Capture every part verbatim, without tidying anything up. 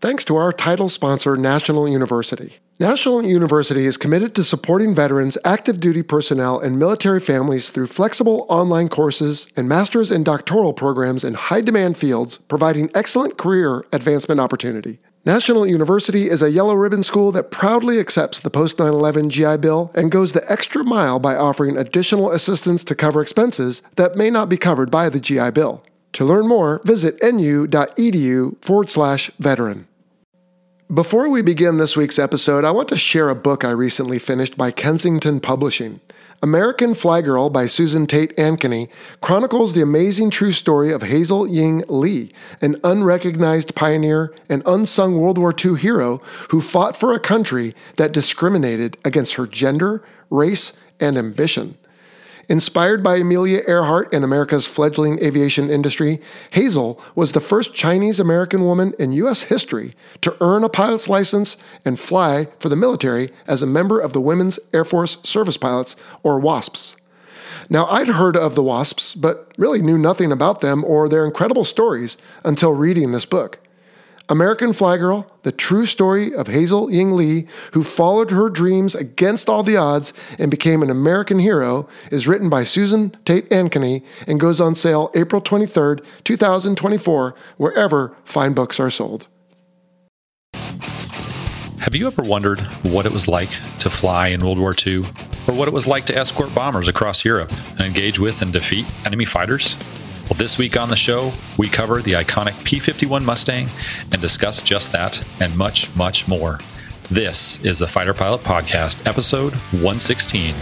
thanks to our title sponsor, National University. National University is committed to supporting veterans, active duty personnel, and military families through flexible online courses and master's and doctoral programs in high-demand fields, providing excellent career advancement opportunity. National University is a yellow ribbon school that proudly accepts the post nine eleven G I Bill and goes the extra mile by offering additional assistance to cover expenses that may not be covered by the G I Bill. To learn more, visit nu.edu forward slash veteran. Before we begin this week's episode, I want to share a book I recently finished by Kensington Publishing. American Fly Girl by Susan Tate Ankeny chronicles the amazing true story of Hazel Ying Lee, an unrecognized pioneer and unsung World War Two hero who fought for a country that discriminated against her gender, race, and ambition. Inspired by Amelia Earhart and America's fledgling aviation industry, Hazel was the first Chinese-American woman in U S history to earn a pilot's license and fly for the military as a member of the Women's Air Force Service Pilots, or WASPs. Now, I'd heard of the WASPs, but really knew nothing about them or their incredible stories until reading this book. American Fly Girl, the true story of Hazel Ying Lee, who followed her dreams against all the odds and became an American hero, is written by Susan Tate Ankeny and goes on sale April twenty-third, twenty twenty-four, wherever fine books are sold. Have you ever wondered what it was like to fly in World War Two, or what it was like to escort bombers across Europe and engage with and defeat enemy fighters? Well, this week on the show, we cover the iconic P fifty-one Mustang and discuss just that and much, much more. This is the Fighter Pilot Podcast, episode one sixteen.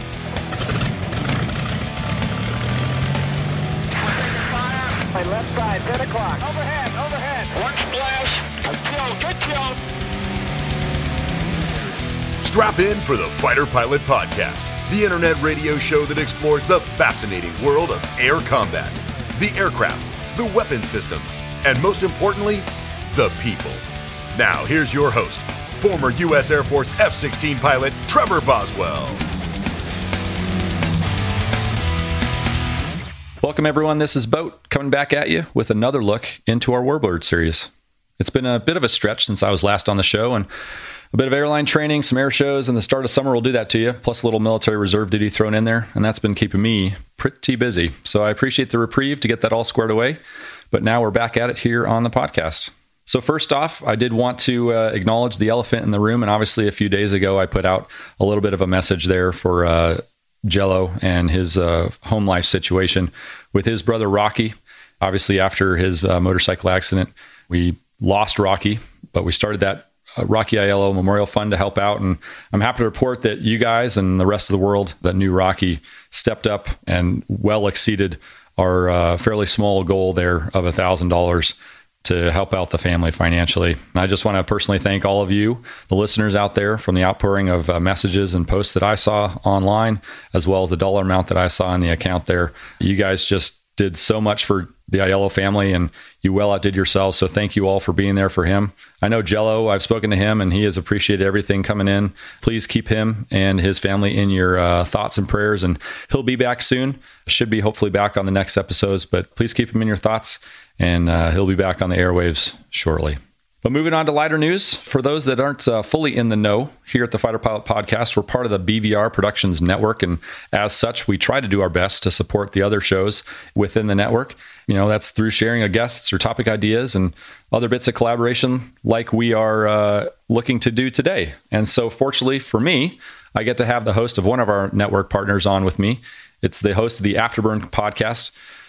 My left side, ten o'clock. Overhead, overhead. One splash. Good kill, good kill. Strap in for the Fighter Pilot Podcast, the internet radio show that explores the fascinating world of air combat. The aircraft, the weapon systems, and most importantly, the people. Now, here's your host, former U S Air Force F sixteen pilot, Trevor Boswell. Welcome, everyone. This is Boat coming back at you with another look into our Warbird series. It's been a bit of a stretch since I was last on the show, and a bit of airline training, some air shows, and the start of summer will do that to you, plus a little military reserve duty thrown in there, and that's been keeping me pretty busy. So I appreciate the reprieve to get that all squared away, but now we're back at it here on the podcast. So first off, I did want to uh, acknowledge the elephant in the room, and obviously a few days ago I put out a little bit of a message there for uh, Jello and his uh, home life situation with his brother Rocky. Obviously after his uh, motorcycle accident, we lost Rocky, but we started that Uh, Rocky Aiello Memorial Fund to help out. And I'm happy to report that you guys and the rest of the world that knew Rocky stepped up and well exceeded our uh, fairly small goal there of one thousand dollars to help out the family financially. And I just want to personally thank all of you, the listeners out there, from the outpouring of uh, messages and posts that I saw online, as well as the dollar amount that I saw in the account there. You guys just did so much for the Aiello family, and you well outdid yourselves. So thank you all for being there for him. I know Jello, I've spoken to him, and he has appreciated everything coming in. Please keep him and his family in your uh, thoughts and prayers, and he'll be back soon. Should be hopefully back on the next episodes, but please keep him in your thoughts, and uh, he'll be back on the airwaves shortly. But moving on to lighter news, for those that aren't uh, fully in the know, here at the Fighter Pilot Podcast, we're part of the B V R Productions Network, and as such, we try to do our best to support the other shows within the network. You know, that's through sharing of guests or topic ideas and other bits of collaboration like we are uh, looking to do today. And so fortunately for me, I get to have the host of one of our network partners on with me. It's the host of the Afterburn Podcast,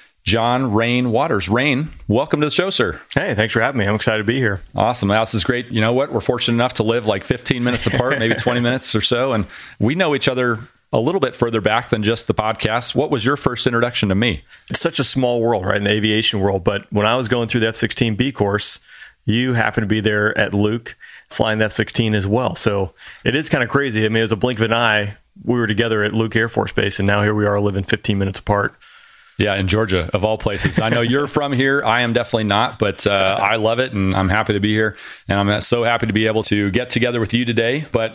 John Rain Waters. Rain, welcome to the show, sir. Hey, thanks for having me. I'm excited to be here. Awesome. This is great. You know what? We're fortunate enough to live like fifteen minutes apart, maybe twenty minutes or so. And we know each other a little bit further back than just the podcast. What was your first introduction to me? It's such a small world, right? In the aviation world. But when I was going through the F sixteen B course, you happened to be there at Luke flying the F sixteen as well. So it is kind of crazy. I mean, it was a blink of an eye. We were together at Luke Air Force Base, and now here we are living fifteen minutes apart. Yeah, in Georgia, of all places. I know you're from here. I am definitely not, but uh, I love it, and I'm happy to be here. And I'm so happy to be able to get together with you today. But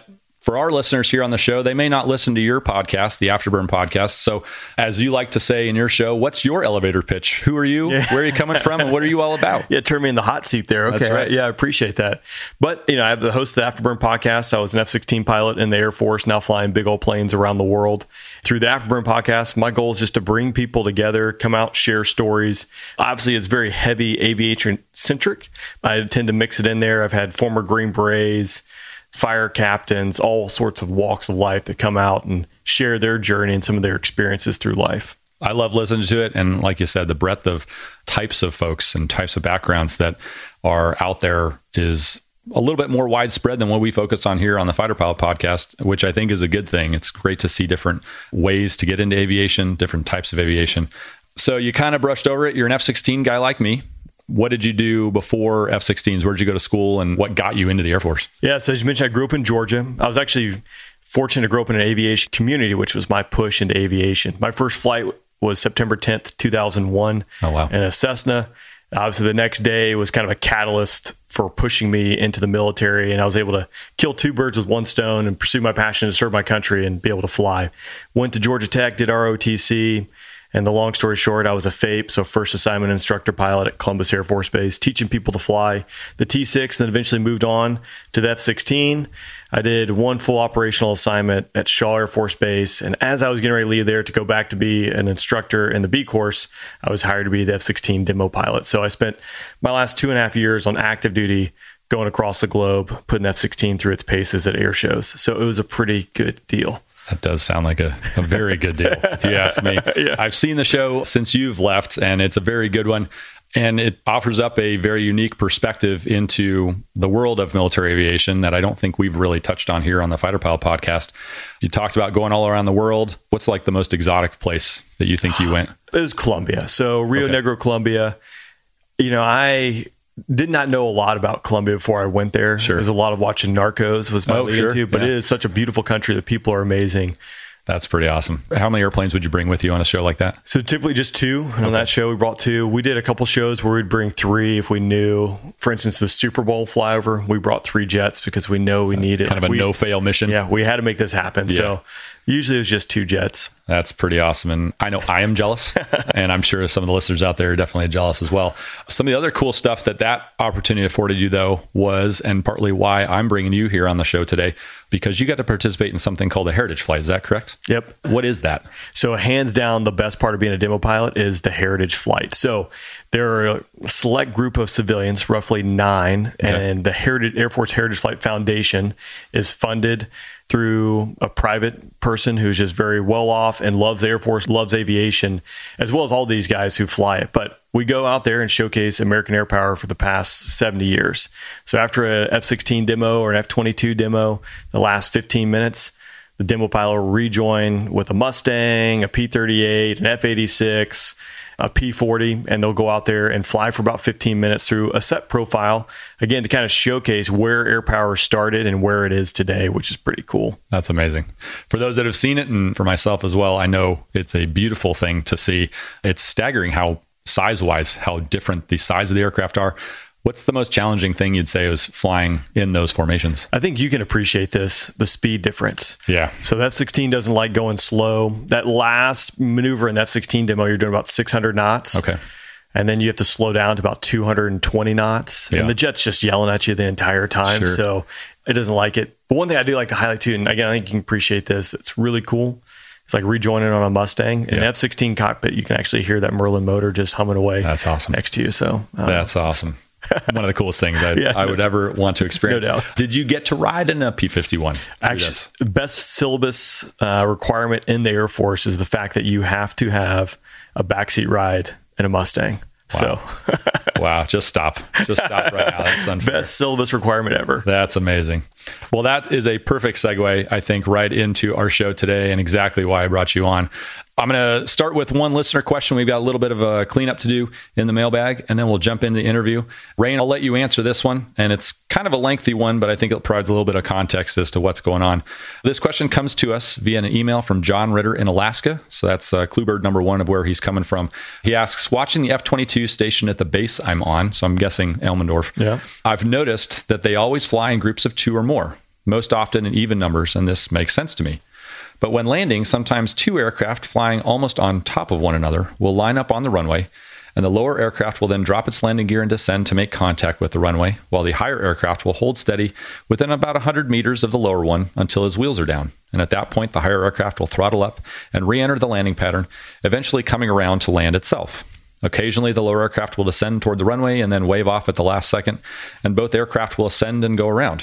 For our listeners here on the show, they may not listen to your podcast, the Afterburn podcast. So as you like to say in your show, what's your elevator pitch? Who are you? Yeah. Where are you coming from? And what are you all about? Yeah, turn me in the hot seat there. Okay. That's right. Yeah, I appreciate that. But, you know, I have the host of the Afterburn podcast. I was an F sixteen pilot in the Air Force, now flying big old planes around the world. Through the Afterburn podcast, my goal is just to bring people together, come out, share stories. Obviously, it's very heavy aviation centric. I tend to mix it in there. I've had former Green Berets, fire captains, all sorts of walks of life that come out and share their journey and some of their experiences through life. I love listening to it. And like you said, the breadth of types of folks and types of backgrounds that are out there is a little bit more widespread than what we focus on here on the Fighter Pilot podcast, which I think is a good thing. It's great to see different ways to get into aviation, different types of aviation. So you kind of brushed over it. You're an F sixteen guy like me. What did you do before F sixteens? Where did you go to school and what got you into the Air Force? Yeah, so as you mentioned, I grew up in Georgia. I was actually fortunate to grow up in an aviation community, which was my push into aviation. My first flight was September tenth, two thousand one. Oh, wow. In a Cessna. Obviously, the next day was kind of a catalyst for pushing me into the military, and I was able to kill two birds with one stone and pursue my passion to serve my country and be able to fly. Went to Georgia Tech, did R O T C. And the long story short, I was a F A P E, so first assignment instructor pilot at Columbus Air Force Base, teaching people to fly the T six, and then eventually moved on to the F sixteen. I did one full operational assignment at Shaw Air Force Base, and as I was getting ready to leave there to go back to be an instructor in the B course, I was hired to be the F sixteen demo pilot. So I spent my last two and a half years on active duty, going across the globe, putting F sixteen through its paces at air shows. So it was a pretty good deal. That does sound like a, a very good deal, if you ask me. Yeah. I've seen the show since you've left, and it's a very good one. And it offers up a very unique perspective into the world of military aviation that I don't think we've really touched on here on the Fighter Pilot podcast. You talked about going all around the world. What's like the most exotic place that you think you went? It was Colombia. So Rio okay. Negro, Colombia. You know, I did not know a lot about Colombia before I went there. Sure. There's a lot of watching Narcos was my oh, lead sure. into, but yeah. it is such a beautiful country. The people are amazing. That's pretty awesome. How many airplanes would you bring with you on a show like that? So typically just two. Okay. On that show, we brought two. We did a couple shows where we'd bring three if we knew. For instance, the Super Bowl flyover, we brought three jets because we know we needed. Kind of a we, no-fail mission. Yeah, we had to make this happen. Yeah. So usually it was just two jets. That's pretty awesome. And I know I am jealous, and I'm sure some of the listeners out there are definitely jealous as well. Some of the other cool stuff that that opportunity afforded you, though, was, and partly why I'm bringing you here on the show today, because you got to participate in something called the Heritage Flight. Is that correct? Yep. What is that? So hands down, the best part of being a demo pilot is the Heritage Flight. So there are a select group of civilians, roughly nine, okay. and the Heritage Air Force Heritage Flight Foundation is funded through a private person who's just very well off and loves the Air Force, loves aviation, as well as all these guys who fly it. But we go out there and showcase American air power for the past seventy years. So after a F sixteen demo or an F twenty-two demo, the last fifteen minutes, the demo pilot will rejoin with a Mustang, a P thirty-eight, an F eighty-six, a P forty, and they'll go out there and fly for about fifteen minutes through a set profile, again, to kind of showcase where air power started and where it is today, which is pretty cool. That's amazing. For those that have seen it, and for myself as well, I know it's a beautiful thing to see. It's staggering how size-wise, how different the size of the aircraft are. What's the most challenging thing you'd say was flying in those formations? I think you can appreciate this, the speed difference. Yeah. So the F sixteen doesn't like going slow. That last maneuver in the F sixteen demo, you're doing about six hundred knots. Okay. And then you have to slow down to about two hundred twenty knots. Yeah. And the jet's just yelling at you the entire time. Sure. So it doesn't like it. But one thing I do like to highlight too, and again, I think you can appreciate this, it's really cool. It's like rejoining on a Mustang. In yeah. an F sixteen cockpit, you can actually hear that Merlin motor just humming away. That's awesome. Next to you. So That's know. awesome. One of the coolest things I, yeah, I no, would ever want to experience. No doubt. Did you get to ride in a P fifty-one? Actually, the best syllabus uh, requirement in the Air Force is the fact that you have to have a backseat ride in a Mustang. Wow. So, wow, just stop. Just stop right now. That's unfair. Best syllabus requirement ever. That's amazing. Well, that is a perfect segue, I think, right into our show today and exactly why I brought you on. I'm going to start with one listener question. We've got a little bit of a cleanup to do in the mailbag, and then we'll jump into the interview. Rain, I'll let you answer this one, and it's kind of a lengthy one, but I think it provides a little bit of context as to what's going on. This question comes to us via an email from John Ritter in Alaska. So that's uh, Cluebird number one of where he's coming from. He asks, watching the F twenty-two stationed at the base I'm on, so I'm guessing Elmendorf, yeah. I've noticed that they always fly in groups of two or more, most often in even numbers, and this makes sense to me. But when landing, sometimes two aircraft flying almost on top of one another will line up on the runway, and the lower aircraft will then drop its landing gear and descend to make contact with the runway, while the higher aircraft will hold steady within about one hundred meters of the lower one until his wheels are down. And at that point, the higher aircraft will throttle up and re-enter the landing pattern, eventually coming around to land itself. Occasionally, the lower aircraft will descend toward the runway and then wave off at the last second, and both aircraft will ascend and go around.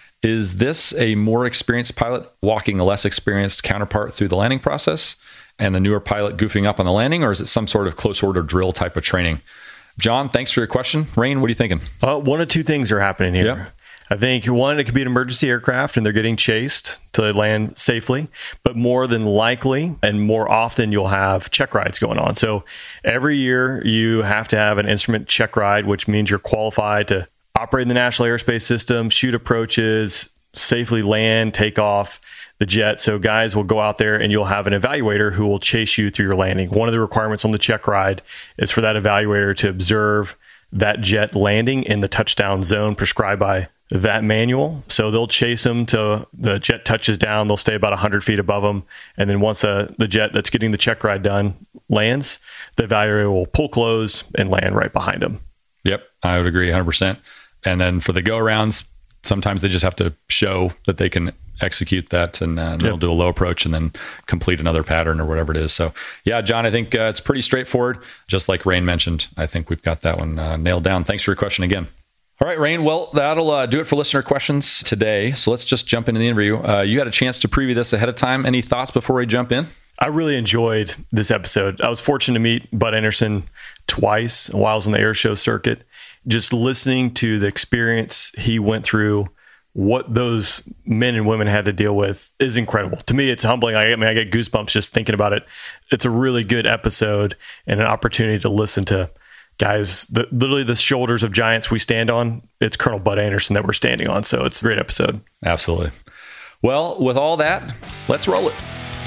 Is this a more experienced pilot walking a less experienced counterpart through the landing process, and the newer pilot goofing up on the landing, or is it some sort of close order drill type of training? John, thanks for your question. Rain, what are you thinking? Uh, one of two things are happening here. Yep. I think one, it could be an emergency aircraft and they're getting chased till they land safely, but more than likely and more often you'll have check rides going on. So every year you have to have an instrument check ride, which means you're qualified to operate in the National Airspace System, shoot approaches, safely land, take off the jet. So guys will go out there and you'll have an evaluator who will chase you through your landing. One of the requirements on the check ride is for that evaluator to observe that jet landing in the touchdown zone prescribed by that manual. So they'll chase them till the jet touches down. They'll stay about one hundred feet above them. And then once the, the jet that's getting the check ride done lands, the evaluator will pull closed and land right behind them. Yep, I would agree one hundred percent. And then for the go-arounds, sometimes they just have to show that they can execute that, and uh, they'll yep. do a low approach and then complete another pattern or whatever it is. So yeah, John, I think uh, it's pretty straightforward. Just like Rain mentioned, I think we've got that one uh, nailed down. Thanks for your question again. All right, Rain. Well, that'll uh, do it for listener questions today. So let's just jump into the interview. Uh, you had a chance to preview this ahead of time. Any thoughts before we jump in? I really enjoyed this episode. I was fortunate to meet Bud Anderson twice while I was on the air show circuit. Just listening to the experience he went through, what those men and women had to deal with is incredible. To me, it's humbling. I, I mean, I get goosebumps just thinking about it. It's a really good episode and an opportunity to listen to guys, the, literally the shoulders of giants we stand on. It's Colonel Bud Anderson that we're standing on. So it's a great episode. Absolutely. Well, with all that, let's roll it.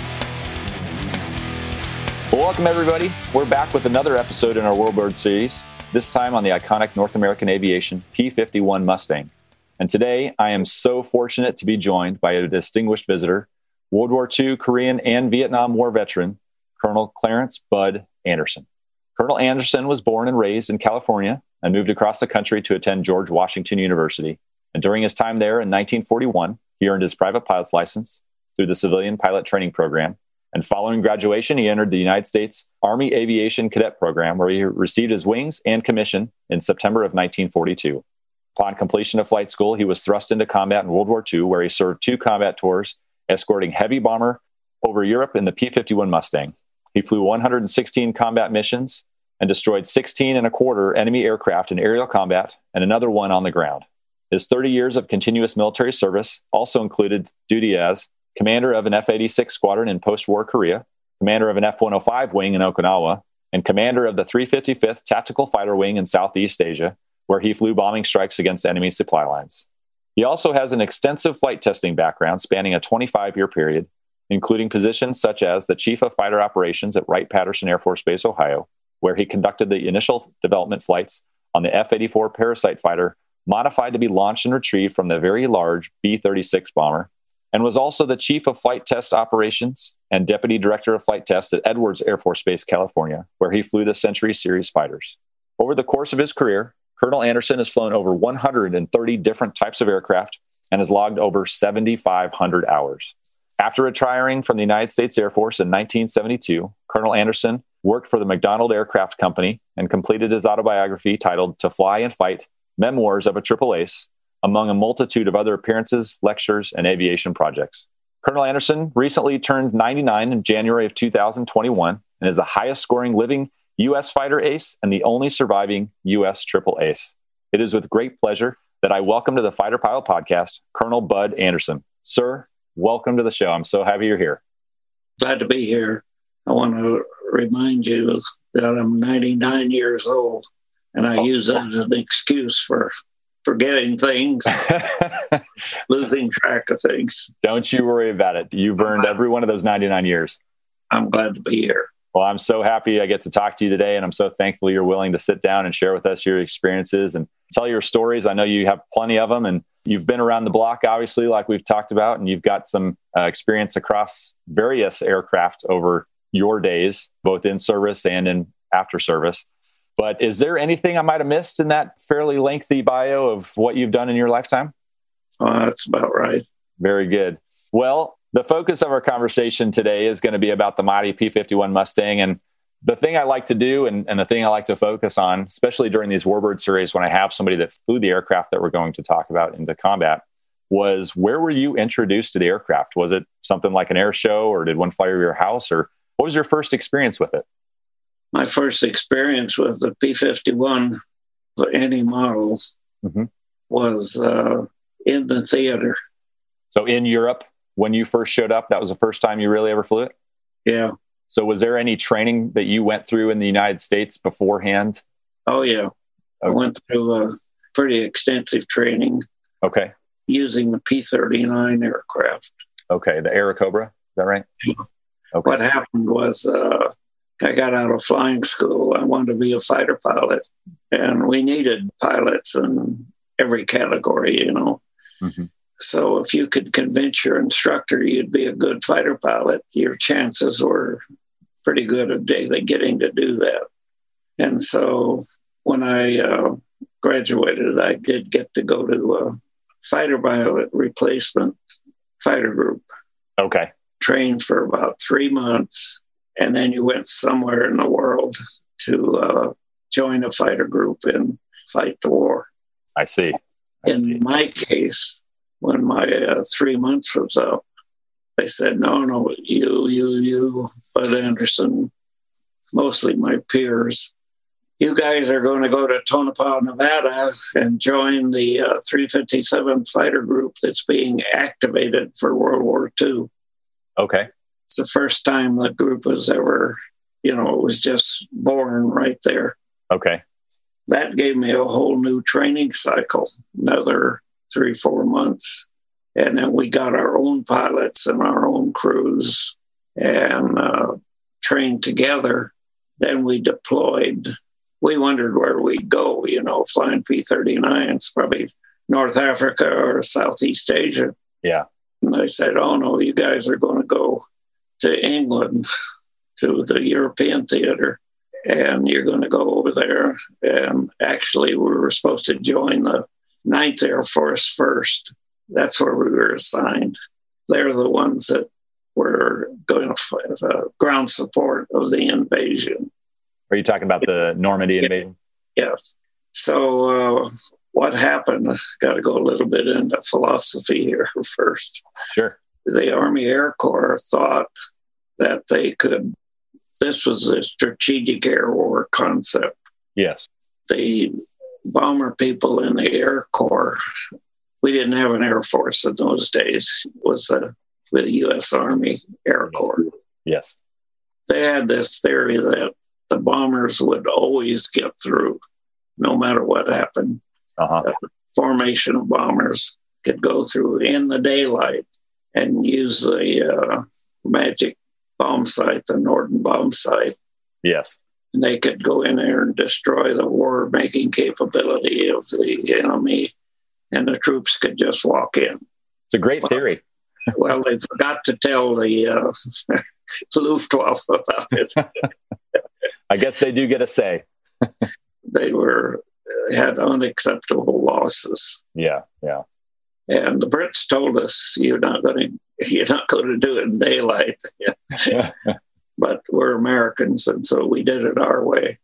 Well, welcome everybody. We're back with another episode in our Warbird series, this time on the iconic North American Aviation P fifty-one Mustang. And today I am so fortunate to be joined by a distinguished visitor, World War Two, Korean, and Vietnam War veteran, Colonel Clarence Bud Anderson. Colonel Anderson was born and raised in California and moved across the country to attend George Washington University. And during his time there in nineteen forty-one, he earned his private pilot's license through the Civilian Pilot Training Program. And following graduation, he entered the United States Army Aviation Cadet Program, where he received his wings and commission in September of nineteen forty-two. Upon completion of flight school, he was thrust into combat in World War Two, where he served two combat tours, escorting heavy bomber over Europe in the P fifty-one Mustang. He flew one hundred sixteen combat missions and destroyed sixteen and a quarter enemy aircraft in aerial combat and another one on the ground. His thirty years of continuous military service also included duty as commander of an F eighty-six squadron in post-war Korea, commander of an F one oh five wing in Okinawa, and commander of the three fifty-fifth Tactical Fighter Wing in Southeast Asia, where he flew bombing strikes against enemy supply lines. He also has an extensive flight testing background spanning a twenty-five-year period, including positions such as the Chief of Fighter Operations at Wright-Patterson Air Force Base, Ohio, where he conducted the initial development flights on the F eighty-four Parasite fighter, modified to be launched and retrieved from the very large B thirty-six bomber, and was also the Chief of Flight Test Operations and Deputy Director of Flight Tests at Edwards Air Force Base, California, where he flew the Century Series fighters. Over the course of his career, Colonel Anderson has flown over one hundred thirty different types of aircraft and has logged over seven thousand five hundred hours. After retiring from the United States Air Force in nineteen seventy-two, Colonel Anderson worked for the McDonnell Aircraft Company and completed his autobiography titled To Fly and Fight, Memoirs of a Triple Ace, among a multitude of other appearances, lectures, and aviation projects. Colonel Anderson recently turned ninety-nine in January of two thousand twenty-one and is the highest scoring living U S fighter ace and the only surviving U S triple ace. It is with great pleasure that I welcome to the Fighter Pilot Podcast, Colonel Bud Anderson. Sir, welcome to the show. I'm so happy you're here. Glad to be here. I want to remind you that I'm ninety-nine years old, and I oh. use that as an excuse for forgetting things, losing track of things. Don't you worry about it. You've earned every one of those ninety-nine years. I'm glad to be here. Well, I'm so happy I get to talk to you today, and I'm so thankful you're willing to sit down and share with us your experiences and tell your stories. I know you have plenty of them, and you've been around the block, obviously, like we've talked about, and you've got some uh, experience across various aircraft over your days, both in service and in after service. But is there anything I might have missed in that fairly lengthy bio of what you've done in your lifetime? Oh, that's about right. Very good. Well, the focus of our conversation today is going to be about the mighty P fifty-one Mustang. And the thing I like to do and, and the thing I like to focus on, especially during these Warbird series, when I have somebody that flew the aircraft that we're going to talk about into combat, was where were you introduced to the aircraft? Was it something like an air show, or did one fly over your house, or what was your first experience with it? My first experience with the P fifty-one, any model, mm-hmm. was uh, in the theater. So in Europe, when you first showed up, that was the first time you really ever flew it? Yeah. So was there any training that you went through in the United States beforehand? Oh, yeah. Okay. I went through a pretty extensive training. Okay. Using the P thirty-nine aircraft. Okay. The Airacobra, is that right? Yeah. Okay. What happened was uh, I got out of flying school. I wanted to be a fighter pilot, and we needed pilots in every category, you know. Mm-hmm. So if you could convince your instructor you'd be a good fighter pilot, your chances were pretty good of getting to do that. And so when I uh, graduated, I did get to go to a fighter pilot replacement fighter group. Okay. Trained for about three months, and then you went somewhere in the world to uh, join a fighter group and fight the war. I see. I in see. my case, when my uh, three months was up, they said, no, no, you, you, you, Bud Anderson, mostly my peers, you guys are going to go to Tonopah, Nevada and join the uh, three fifty-seven fighter group that's being activated for World War Two. Okay. It's the first time the group was ever, you know, it was just born right there. Okay. That gave me a whole new training cycle, another three, four months. And then we got our own pilots and our own crews and uh, trained together. Then we deployed. We wondered where we'd go, you know, flying P thirty-nines, probably North Africa or Southeast Asia. Yeah. And I said, oh, no, you guys are going to go to England, to the European theater, and you're going to go over there. And actually, we were supposed to join the ninth Air Force first. That's where we were assigned. They're the ones that were going to fight, uh, ground support of the invasion. Are you talking about the Normandy invasion? Yeah. So uh, what happened? Got to go a little bit into philosophy here first. Sure. The Army Air Corps thought that they could, this was a strategic air war concept. Yes. The bomber people in the Air Corps, we didn't have an Air Force in those days. It was uh, with the U S Army Air Corps. Yes. They had this theory that the bombers would always get through, no matter what happened. Uh-huh. The formation of bombers could go through in the daylight and use the uh, magic bomb sight, the Norden bomb sight. Yes. And they could go in there and destroy the war-making capability of the enemy, and the troops could just walk in. It's a great theory. Well, they forgot to tell the uh, Luftwaffe about it. I guess they do get a say. They were had unacceptable losses. Yeah, yeah. And the Brits told us, "You're not going to, you're not going to do it in daylight." But we're Americans, and so we did it our way.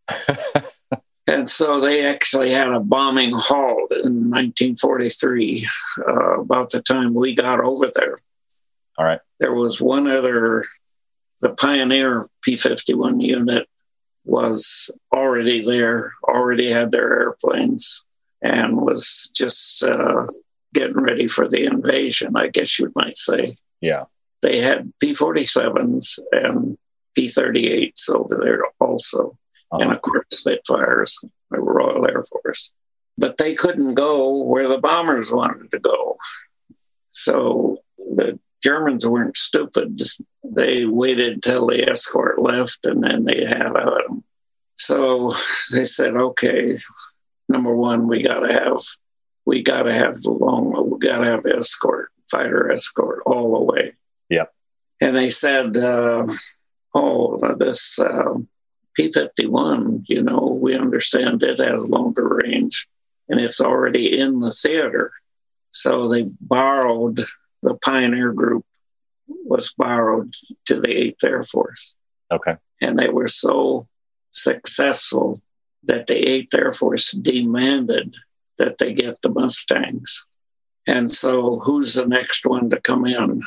And so they actually had a bombing halt in nineteen forty-three, uh, about the time we got over there. All right. There was one other, the Pioneer P fifty-one unit was already there, already had their airplanes, and was just uh, getting ready for the invasion, I guess you might say. Yeah. They had P forty-sevens and P thirty-eights over there also. Uh-huh. And of course, Spitfires, the Royal Air Force. But they couldn't go where the bombers wanted to go. So the Germans weren't stupid. They waited till the escort left, and then they had them. So they said, okay, number one, we got to have, we got to have the long, we got to have escort, fighter escort all the way. Yep. And they said, uh, oh, this uh, P fifty-one, you know, we understand it has longer range, and it's already in the theater. So they borrowed, the Pioneer Group was borrowed to the eighth Air Force. Okay. And they were so successful that the eighth Air Force demanded that they get the Mustangs. And so who's the next one to come in?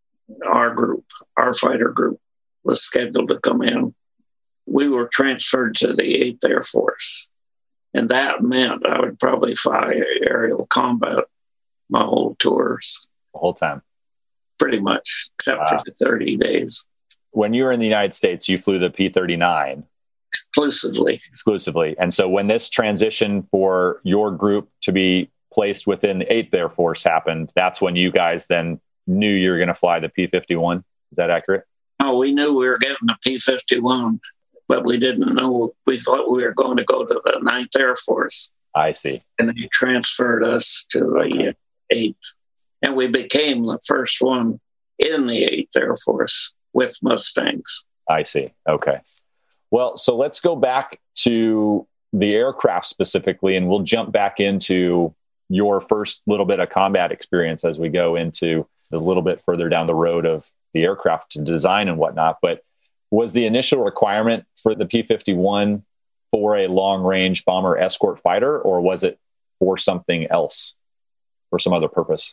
Our group, our fighter group was scheduled to come in. We were transferred to the eighth Air Force. And that meant I would probably fly aerial combat my whole tours. The whole time? Pretty much, except wow. for the thirty days. When you were in the United States, you flew the P thirty-nine. Exclusively. Exclusively. And so when this transition for your group to be placed within the eighth Air Force happened, that's when you guys then knew you were going to fly the P fifty-one. Is that accurate? No, we knew we were getting the P fifty-one, but we didn't know. We thought we were going to go to the ninth Air Force. I see. And they transferred us to the eighth. And we became the first one in the eighth Air Force with Mustangs. I see. Okay. Well, so let's go back to the aircraft specifically, and we'll jump back into your first little bit of combat experience as we go into a little bit further down the road of the aircraft design and whatnot. But was the initial requirement for the P fifty-one for a long-range bomber escort fighter, or was it for something else, for some other purpose?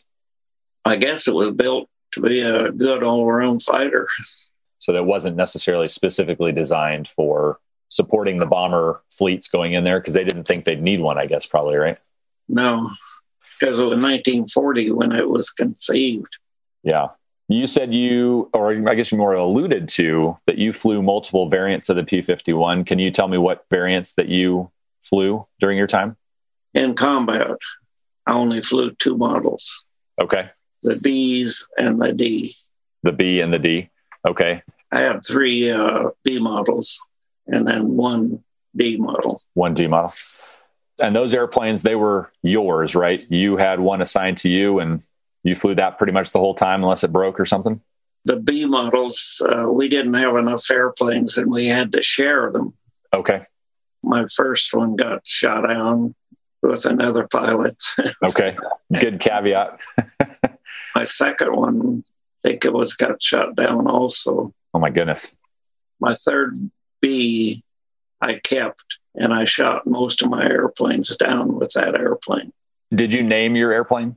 I guess it was built to be a good all-around fighter. So that wasn't necessarily specifically designed for supporting the bomber fleets going in there, because they didn't think they'd need one, I guess, probably, right? No, because it was nineteen forty when it was conceived. Yeah. You said you, or I guess you more alluded to, that you flew multiple variants of the P fifty-one. Can you tell me what variants that you flew during your time? In combat, I only flew two models. Okay. The B's and the D. The B and the D. Okay. I had three uh, B models and then one D model. One D model. And those airplanes, they were yours, right? You had one assigned to you and you flew that pretty much the whole time unless it broke or something? The B models, uh, we didn't have enough airplanes and we had to share them. Okay. My first one got shot down with another pilot. Okay. Good caveat. My second one, I think it was got shot down also. Oh my goodness. My third B, I kept, and I shot most of my airplanes down with that airplane. Did you name your airplane?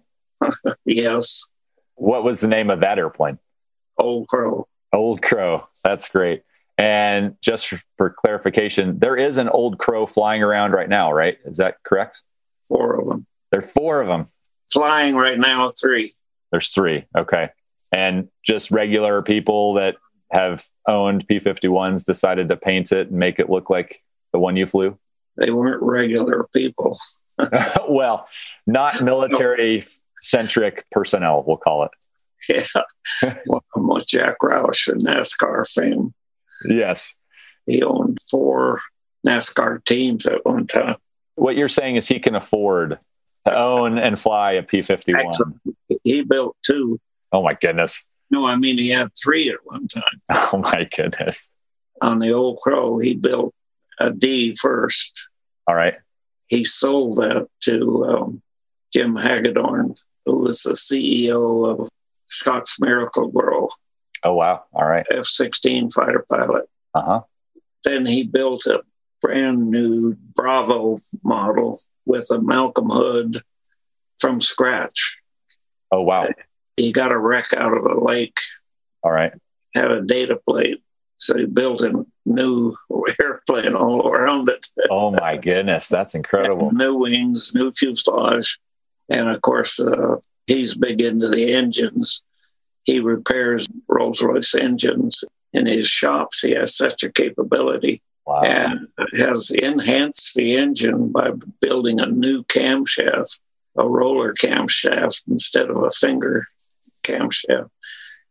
Yes. What was the name of that airplane? Old Crow. Old Crow. That's great. And just for, for clarification, there is an Old Crow flying around right now, right? Is that correct? Four of them. There are four of them. Flying right now, three. There's three. Okay. And just regular people that have owned P fifty-ones decided to paint it and make it look like the one you flew? They weren't regular people. Well, not military-centric personnel, we'll call it. Yeah. Well, I'm with Jack Roush in NASCAR fame. Yes. He owned four NASCAR teams at one time. What you're saying is he can afford to own and fly a P fifty-one. Actually, he built two. Oh, my goodness. No, I mean, he had three at one time. Oh, my goodness. On the Old Crow, he built a D first. All right. He sold that to um, Jim Hagedorn, who was the C E O of Scott's Miracle-Gro. Oh, wow. All right. F sixteen fighter pilot. Uh-huh. Then he built a brand new Bravo model with a Malcolm hood from scratch. Oh, wow. He got a wreck out of a lake. All right. Had a data plate. So he built a new airplane all around it. Oh, my goodness. That's incredible. New wings, new fuselage. And, of course, uh, he's big into the engines. He repairs Rolls-Royce engines in his shops. He has such a capability. Wow. And has enhanced the engine by building a new camshaft, a roller camshaft instead of a finger camshaft.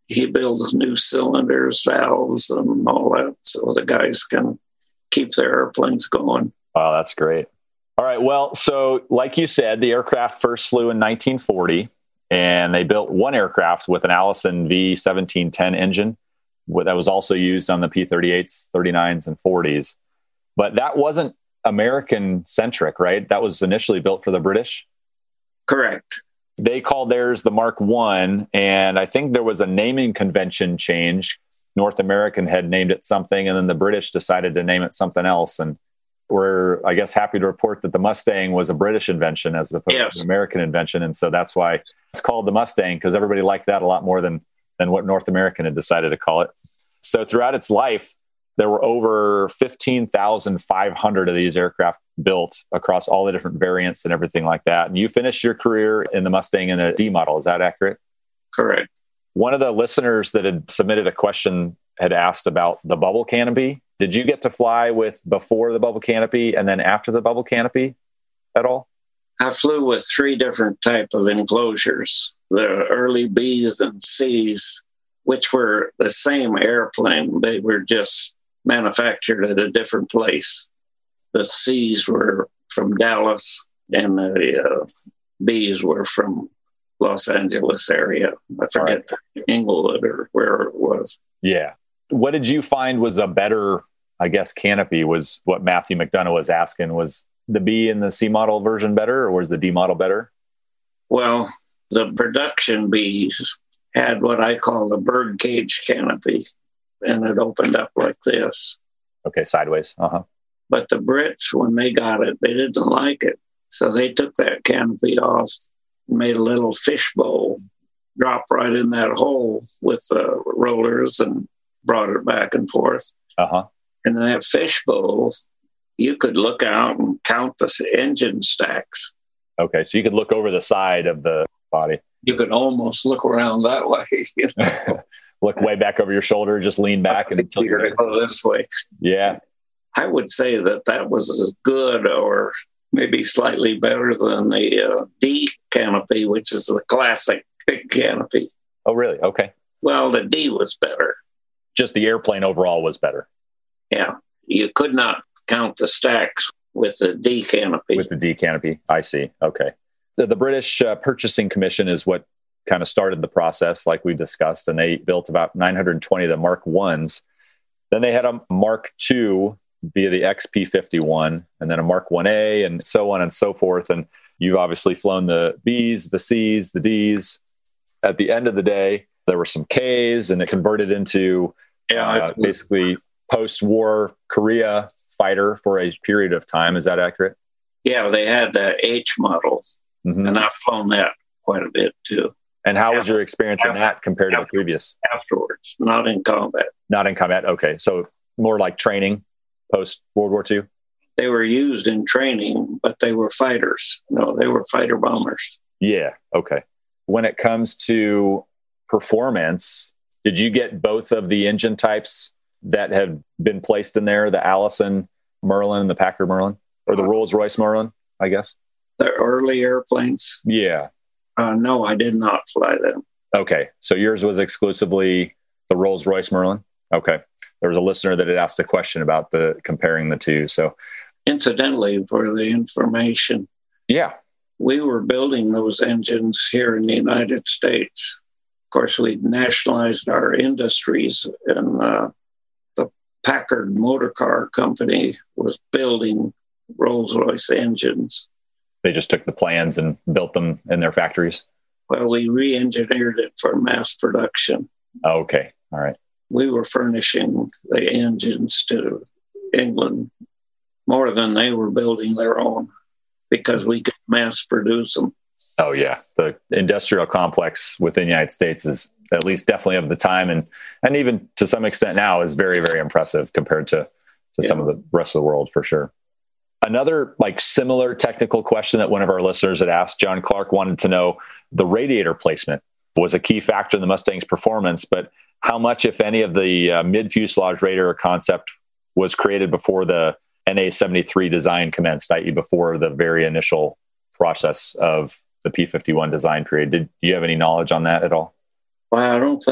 he builds new cylinders, valves, and all that, so the guys can keep their airplanes going. Wow, that's great. All right. Well, so like you said, the aircraft first flew in nineteen forty, and they built one aircraft with an Allison V seventeen ten engine that was also used on the P thirty-eights, thirty-nines, and forties. But that wasn't American-centric, right? That was initially built for the British? Correct. They called theirs the Mark one, and I think there was a naming convention change. North American had named it something, and then the British decided to name it something else. And we're, I guess, happy to report that the Mustang was a British invention as opposed yes. to an American invention. And so that's why it's called the Mustang, because everybody liked that a lot more than, than what North American had decided to call it. So throughout its life, there were over fifteen thousand five hundred of these aircraft built across all the different variants and everything like that. And you finished your career in the Mustang in a D model. Is that accurate? Correct. One of the listeners that had submitted a question had asked about the bubble canopy. Did you get to fly with before the bubble canopy and then after the bubble canopy at all? I flew with three different type of enclosures, the early B's and C's, which were the same airplane. They were just manufactured at a different place. The C's were from Dallas and the uh, B's were from Los Angeles area. I forget right. Inglewood or where it was. Yeah. What did you find was a better, I guess, canopy was what Matthew McDonough was asking. Was the B and the C model version better, or was the D model better? Well, the production B's had what I call the birdcage canopy, and it opened up like this. Okay, sideways. Uh-huh. But the Brits, when they got it, they didn't like it. So they took that canopy off, made a little fishbowl, dropped right in that hole with uh, rollers and brought it back and forth. Uh-huh. And in that fishbowl, you could look out and count the engine stacks. Okay, so you could look over the side of the body. You could almost look around that way. You know? Look way back over your shoulder, just lean back and you're going to go this way. Yeah. I would say that that was as good or maybe slightly better than the uh, D canopy, which is the classic big canopy. Oh, really? Okay. Well, the D was better. Just the airplane overall was better. Yeah. You could not count the stacks with the D canopy. With the D canopy. I see. Okay. The, the British uh, Purchasing Commission is what kind of started the process, like we discussed, and they built about nine hundred twenty of the Mark ones. Then they had a Mark two via the X P fifty-one, and then a Mark one A, and so on and so forth. And you've obviously flown the B's, the C's, the D's. At the end of the day, there were some K's, and it converted into yeah, uh, basically post-war Korea fighter for a period of time. Is that accurate? Yeah, they had that H model, mm-hmm. and I've flown that quite a bit too. And how was your experience after, in that compared after, to the previous? Afterwards, not in combat. Not in combat. Okay. So more like training post World War Two? They were used in training, but they were fighters. No, they were fighter bombers. Yeah. Okay. When it comes to performance, did you get both of the engine types that have been placed in there, the Allison Merlin, the Packard Merlin, or the Rolls-Royce Merlin, I guess? The early airplanes? Yeah. Uh, no, I did not fly them. Okay. So yours was exclusively the Rolls-Royce Merlin? Okay. There was a listener that had asked a question about the comparing the two. So incidentally, for the information, yeah, we were building those engines here in the United States. Of course, we nationalized our industries, and uh, the Packard Motor Car Company was building Rolls-Royce engines. They just took the plans and built them in their factories? Well, we re-engineered it for mass production. Oh, okay. All right. We were furnishing the engines to England more than they were building their own because we could mass produce them. Oh, yeah. The industrial complex within the United States is at least definitely of the time, and and even to some extent now is very, very impressive compared to, to yeah. some of the rest of the world, for sure. Another like similar technical question that one of our listeners had asked, John Clark wanted to know, the radiator placement was a key factor in the Mustang's performance, but how much, if any, of the uh, mid-fuselage radiator concept was created before the N A seventy-three design commenced, that is before the very initial process of the P fifty-one design period? Did you have any knowledge on that at all? Well, I don't think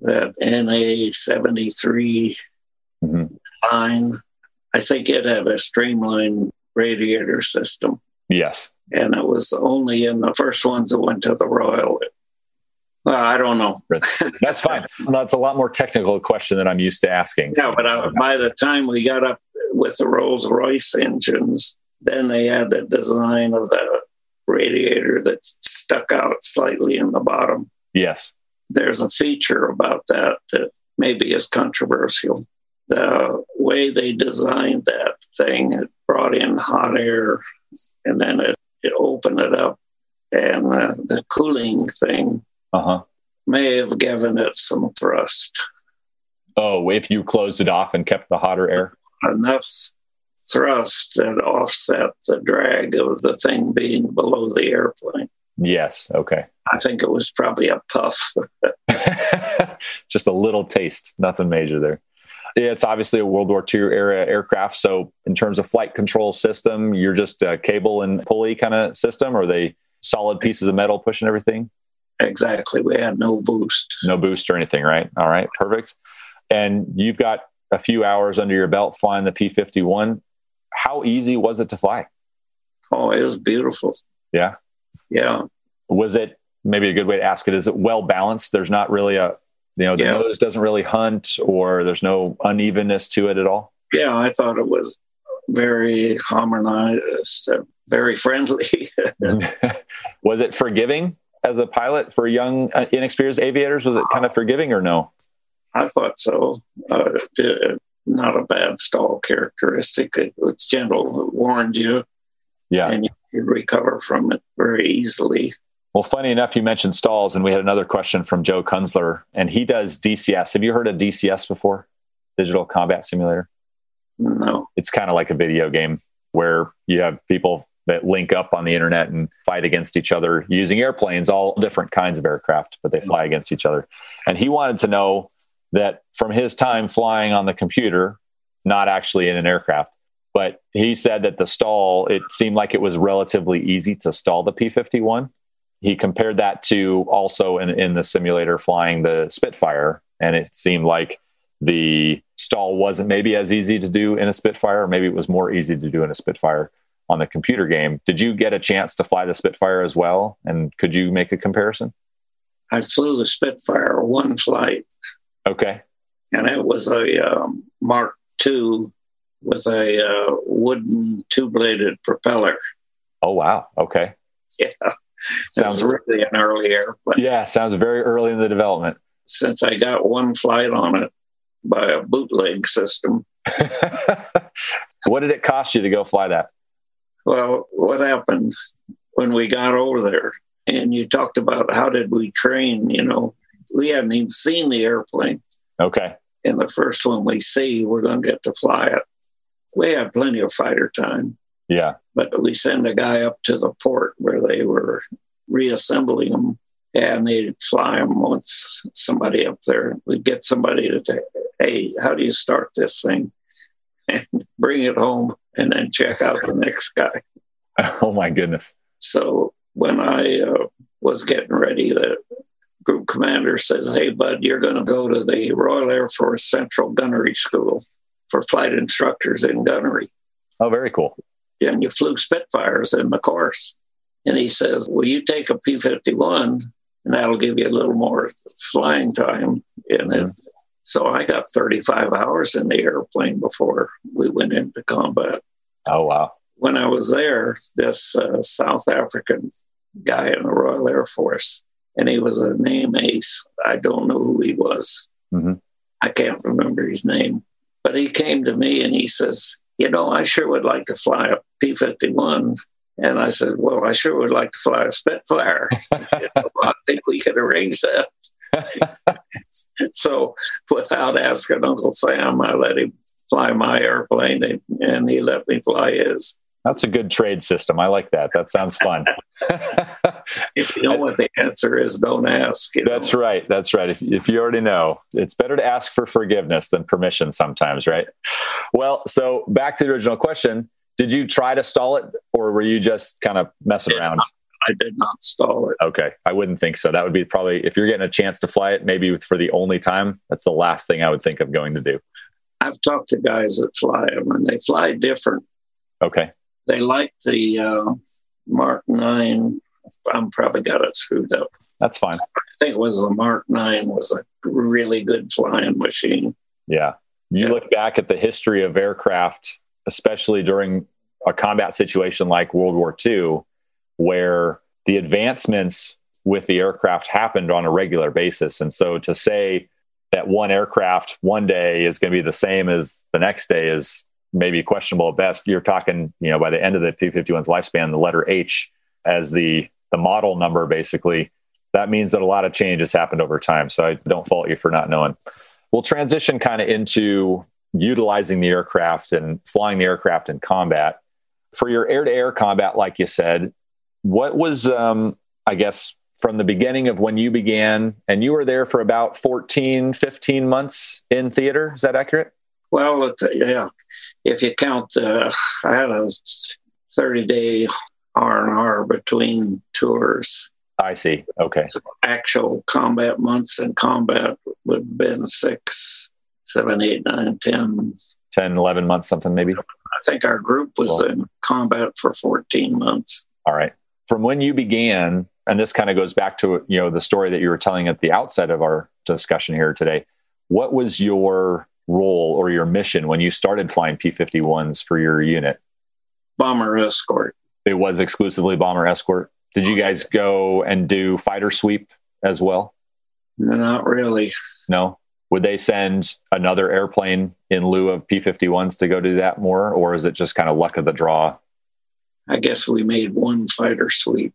that N A seventy-three Mm-hmm. line. I think it had a streamlined radiator system. Yes. And it was only in the first ones that went to the Royal. Well, I don't know. That's fine. That's a lot more technical question than I'm used to asking. Yeah, but uh, by the time we got up with the Rolls-Royce engines, then they had the design of the radiator that stuck out slightly in the bottom. Yes. There's a feature about that that maybe is controversial. The way they designed that thing, it brought in hot air and then it, it opened it up. And uh, the cooling thing uh-huh. may have given it some thrust. Oh, if you closed it off and kept the hotter air? Enough thrust that offset the drag of the thing being below the airplane. Yes. Okay. I think it was probably a puff. Just a little taste, nothing major there. It's obviously a World War Two era aircraft. So in terms of flight control system, you're just a cable and pulley kind of system, or are they solid pieces of metal pushing everything? Exactly. We had no boost. No boost or anything, right? All right. Perfect. And you've got a few hours under your belt flying the P fifty-one. How easy was it to fly? Oh, it was beautiful. Yeah. Yeah. Was it, maybe a good way to ask it, is it well balanced? There's not really a, you know, the yeah. nose doesn't really hunt, or there's no unevenness to it at all? Yeah, I thought it was very harmonized, uh, very friendly. Was it forgiving as a pilot for young, uh, inexperienced aviators? Was it kind of forgiving or no? I thought so. Uh, it, not a bad stall characteristic. It was gentle. It warned you. Yeah. And you could recover from it very easily. Well, funny enough, you mentioned stalls, and we had another question from Joe Kunzler, and he does D C S. Have you heard of D C S before? Digital Combat Simulator? No. It's kind of like a video game where you have people that link up on the internet and fight against each other using airplanes, all different kinds of aircraft, but they fly against each other. And he wanted to know that from his time flying on the computer, not actually in an aircraft, but he said that the stall, it seemed like it was relatively easy to stall the P fifty-one. He compared that to also in, in the simulator flying the Spitfire, and it seemed like the stall wasn't maybe as easy to do in a Spitfire, or maybe it was more easy to do in a Spitfire on the computer game. Did you get a chance to fly the Spitfire as well? And could you make a comparison? I flew the Spitfire one flight. Okay. And it was a um, Mark two with a uh, wooden two-bladed propeller. Oh, wow. Okay. Yeah. Sounds really an early airplane. Yeah, sounds very early in the development. Since I got one flight on it by a bootleg system. What did it cost you to go fly that? Well, what happened when we got over there? And you talked about how did we train, you know, we hadn't even seen the airplane. Okay. And the first one we see, we're going to get to fly it. We had plenty of fighter time. Yeah. But we send a guy up to the port where they were reassembling them, and they'd fly them once somebody up there. We'd get somebody to say, hey, how do you start this thing? And bring it home and then check out the next guy. Oh, my goodness. So when I uh, was getting ready, the group commander says, hey, bud, you're going to go to the Royal Air Force Central Gunnery School for flight instructors in gunnery. Oh, very cool. And you flew Spitfires in the course. And he says, well, you take a P fifty-one, and that'll give you a little more flying time in it. Mm-hmm. So I got thirty-five hours in the airplane before we went into combat. Oh, wow. When I was there, this uh, South African guy in the Royal Air Force, and he was a name ace. I don't know who he was. Mm-hmm. I can't remember his name. But he came to me and he says, you know, I sure would like to fly a P fifty-one. And I said, well, I sure would like to fly a Spitfire. He said, well, I think we could arrange that. So without asking Uncle Sam, I let him fly my airplane, and he let me fly his. That's a good trade system. I like that. That sounds fun. If you know what the answer is, don't ask. You That's know? right. That's right. If, if you already know, it's better to ask for forgiveness than permission sometimes, right? Well, so back to the original question. Did you try to stall it, or were you just kind of messing around? I did not stall it. Okay. I wouldn't think so. That would be probably, if you're getting a chance to fly it, maybe for the only time, that's the last thing I would think of going to do. I've talked to guys that fly them, and they fly different. Okay. They like the uh, Mark nine. I'm probably got it screwed up. That's fine. I think it was the Mark nine was a really good flying machine. Yeah. You Yeah. look back at the history of aircraft, especially during a combat situation like World War Two, where the advancements with the aircraft happened on a regular basis. And so to say that one aircraft one day is going to be the same as the next day is maybe questionable at best. You're talking, you know, by the end of the P fifty-one's lifespan, the letter H as the, the model number, basically, that means that a lot of change has happened over time. So I don't fault you for not knowing. We'll transition kind of into utilizing the aircraft and flying the aircraft in combat. For your air-to-air combat, like you said, what was, um, I guess, from the beginning of when you began, and you were there for about fourteen, fifteen months in theater? Is that accurate? Well, it, yeah. If you count, uh, I had a thirty-day R and R between tours. I see. Okay. So actual combat months in combat would have been six, seven, eight, nine, ten. ten, eleven months, something maybe? I think our group was Cool. in combat for fourteen months. All right. From when you began, and this kind of goes back to, you know, the story that you were telling at the outset of our discussion here today, what was your role or your mission when you started flying P fifty-ones for your unit? Bomber escort. It was exclusively bomber escort. Did you guys go and do fighter sweep as well? Not really. No? Would they send another airplane in lieu of P fifty-ones to go do that more? Or is it just kind of luck of the draw? I guess we made one fighter sweep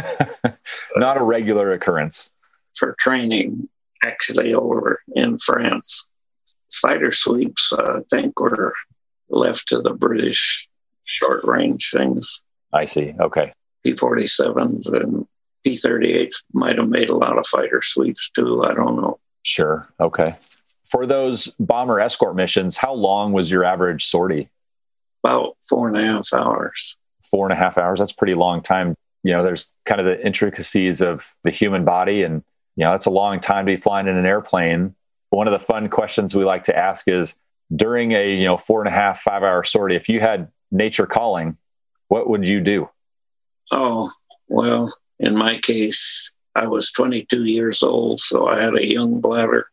Not a regular occurrence. for training, actually over in France. Fighter sweeps, uh, I think, were left to the British short range things. I see. Okay. P forty-sevens and P thirty-eights might have made a lot of fighter sweeps too. I don't know. Sure. Okay. For those bomber escort missions, how long was your average sortie? About four and a half hours. Four and a half hours. That's a pretty long time. You know, there's kind of the intricacies of the human body, and, you know, it's a long time to be flying in an airplane. One of the fun questions we like to ask is, during a, you know, four and a half, five hour sortie, if you had nature calling, what would you do? Oh, well, in my case, I was twenty-two years old, so I had a young bladder.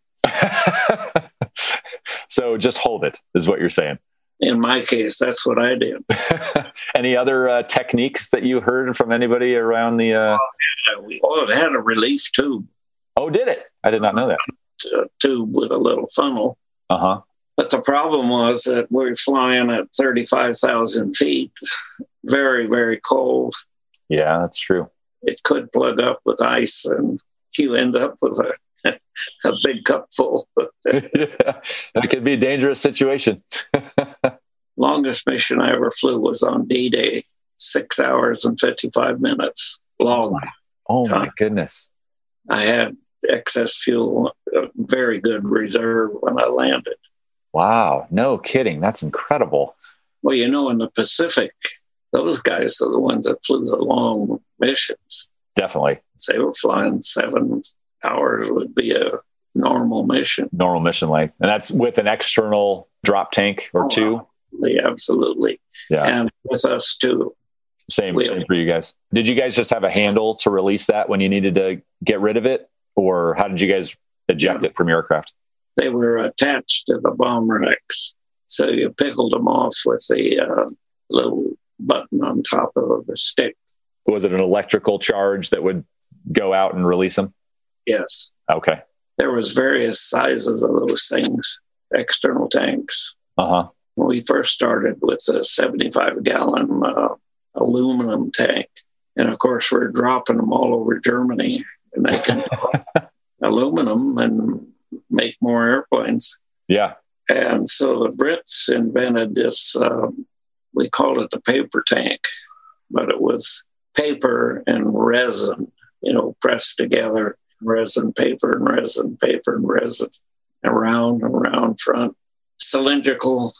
So just hold it, is what you're saying. In my case, that's what I did. Any other uh, techniques that you heard from anybody around the... Uh... Oh, it had a relief tube. Oh, did it? I did not know that. A tube with a little funnel. Uh-huh. But the problem was that we're flying at thirty-five thousand feet. Very, very cold. Yeah, that's true. It could plug up with ice and you end up with a, a big cup full. Yeah, that could be a dangerous situation. Longest mission I ever flew was on D-Day, six hours and fifty-five minutes long. Oh, my goodness. I had excess fuel, a very good reserve when I landed. Wow. No kidding. That's incredible. Well, you know, in the Pacific, those guys are the ones that flew the long missions. Definitely. They were flying seven hours would be a normal mission. Normal mission length. And that's with an external drop tank or Oh, two? Absolutely, absolutely. Yeah. And with us too. Same, we- same for you guys. Did you guys just have a handle to release that when you needed to get rid of it? Or how did you guys eject it from your aircraft? They were attached to the bomb racks. So you pickled them off with the uh, little button on top of the stick. Was it an electrical charge that would go out and release them? Yes. Okay. There was various sizes of those things, external tanks. Uh-huh. When we first started with a seventy-five gallon uh, aluminum tank. And of course, we're dropping them all over Germany and they can aluminum and make more airplanes. Yeah. And so the Brits invented this, um, we called it the paper tank, but it was paper and resin, you know, pressed together, resin, paper, and resin, paper, and resin, around and around front, cylindrical.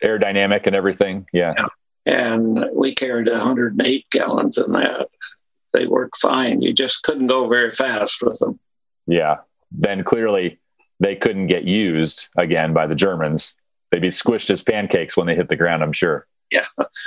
Aerodynamic and everything. Yeah. Yeah. And we carried one hundred eight gallons in that. they worked fine. You just couldn't go very fast with them. Yeah. Then clearly they couldn't get used again by the Germans. They'd be squished as pancakes when they hit the ground, I'm sure. Yeah.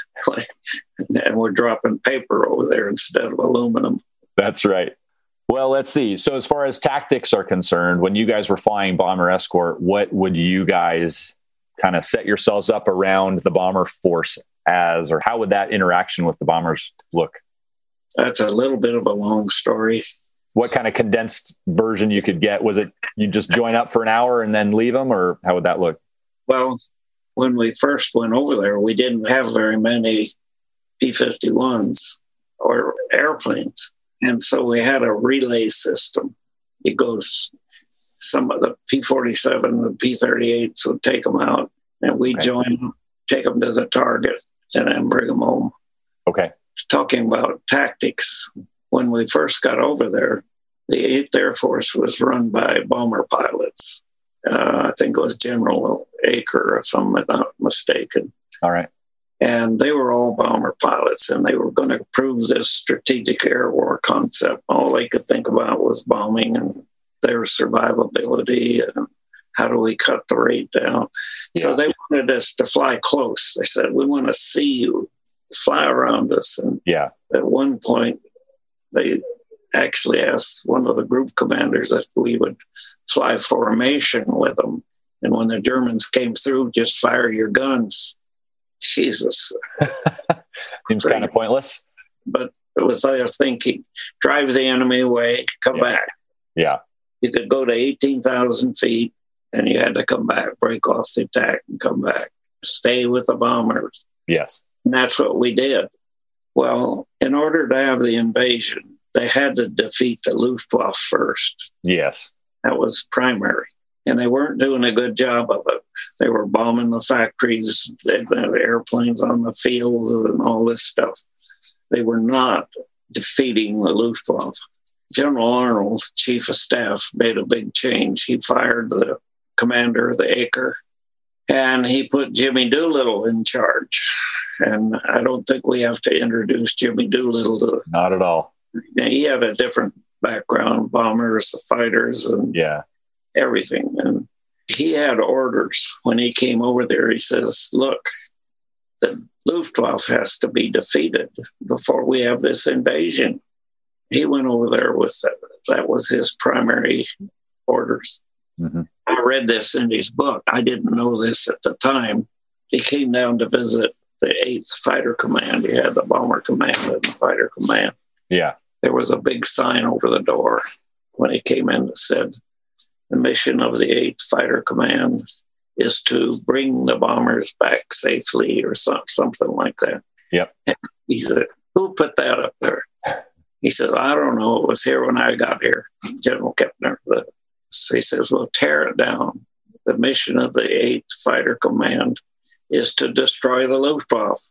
And we're dropping paper over there instead of aluminum. That's right. Well, let's see. So as far as tactics are concerned, when you guys were flying bomber escort, what would you guys kind of set yourselves up around the bomber force as, or how would that interaction with the bombers look? That's a little bit of a long story. What kind of condensed version you could get? Was it you just join up for an hour and then leave them, or how would that look? Well, when we first went over there, we didn't have very many P fifty-ones or airplanes. And so we had a relay system. It goes, some of the P forty-seven, the P thirty-eights would take them out, and we'd okay. join them, take them to the target, and then bring them home. Okay. Talking about tactics, when we first got over there, the eighth Air Force was run by bomber pilots. Uh, I think it was General Aker, if I'm not mistaken. All right. And they were all bomber pilots, and they were going to prove this strategic air war concept. All they could think about was bombing and their survivability and how do we cut the rate down. Yeah. So they wanted us to fly close. They said, we want to see you fly around us. And yeah. At one point, they actually asked one of the group commanders if we would fly formation with them. And when the Germans came through, just fire your guns. Jesus. Seems kind of pointless. But it was their thinking. Drive the enemy away, come yeah. back. Yeah. You could go to eighteen thousand feet and you had to come back, break off the attack and come back. Stay with the bombers. Yes. And that's what we did. Well, in order to have the invasion, they had to defeat the Luftwaffe first. Yes. That was primary. And they weren't doing a good job of it. They were bombing the factories, they had airplanes on the fields and all this stuff. They were not defeating the Luftwaffe. General Arnold, chief of staff, made a big change. He fired the commander, the Aker, and he put Jimmy Doolittle in charge. And I don't think we have to introduce Jimmy Doolittle to... Not at all. He had a different background, bombers, fighters, and yeah. everything. And he had orders when he came over there. He says, look, the Luftwaffe has to be defeated before we have this invasion. He went over there with that. That was his primary orders. Mm-hmm. I read this in his book. I didn't know this at the time. He came down to visit the eighth Fighter Command. He had the Bomber Command and the Fighter Command. Yeah. There was a big sign over the door when he came in that said, the mission of the eighth Fighter Command is to bring the bombers back safely, or some, something like that. Yep. And he said, who put that up there? He said, I don't know. It was here when I got here, General Kepner. So he says, well, tear it down. The mission of the eighth Fighter Command is to destroy the Luftwaffe.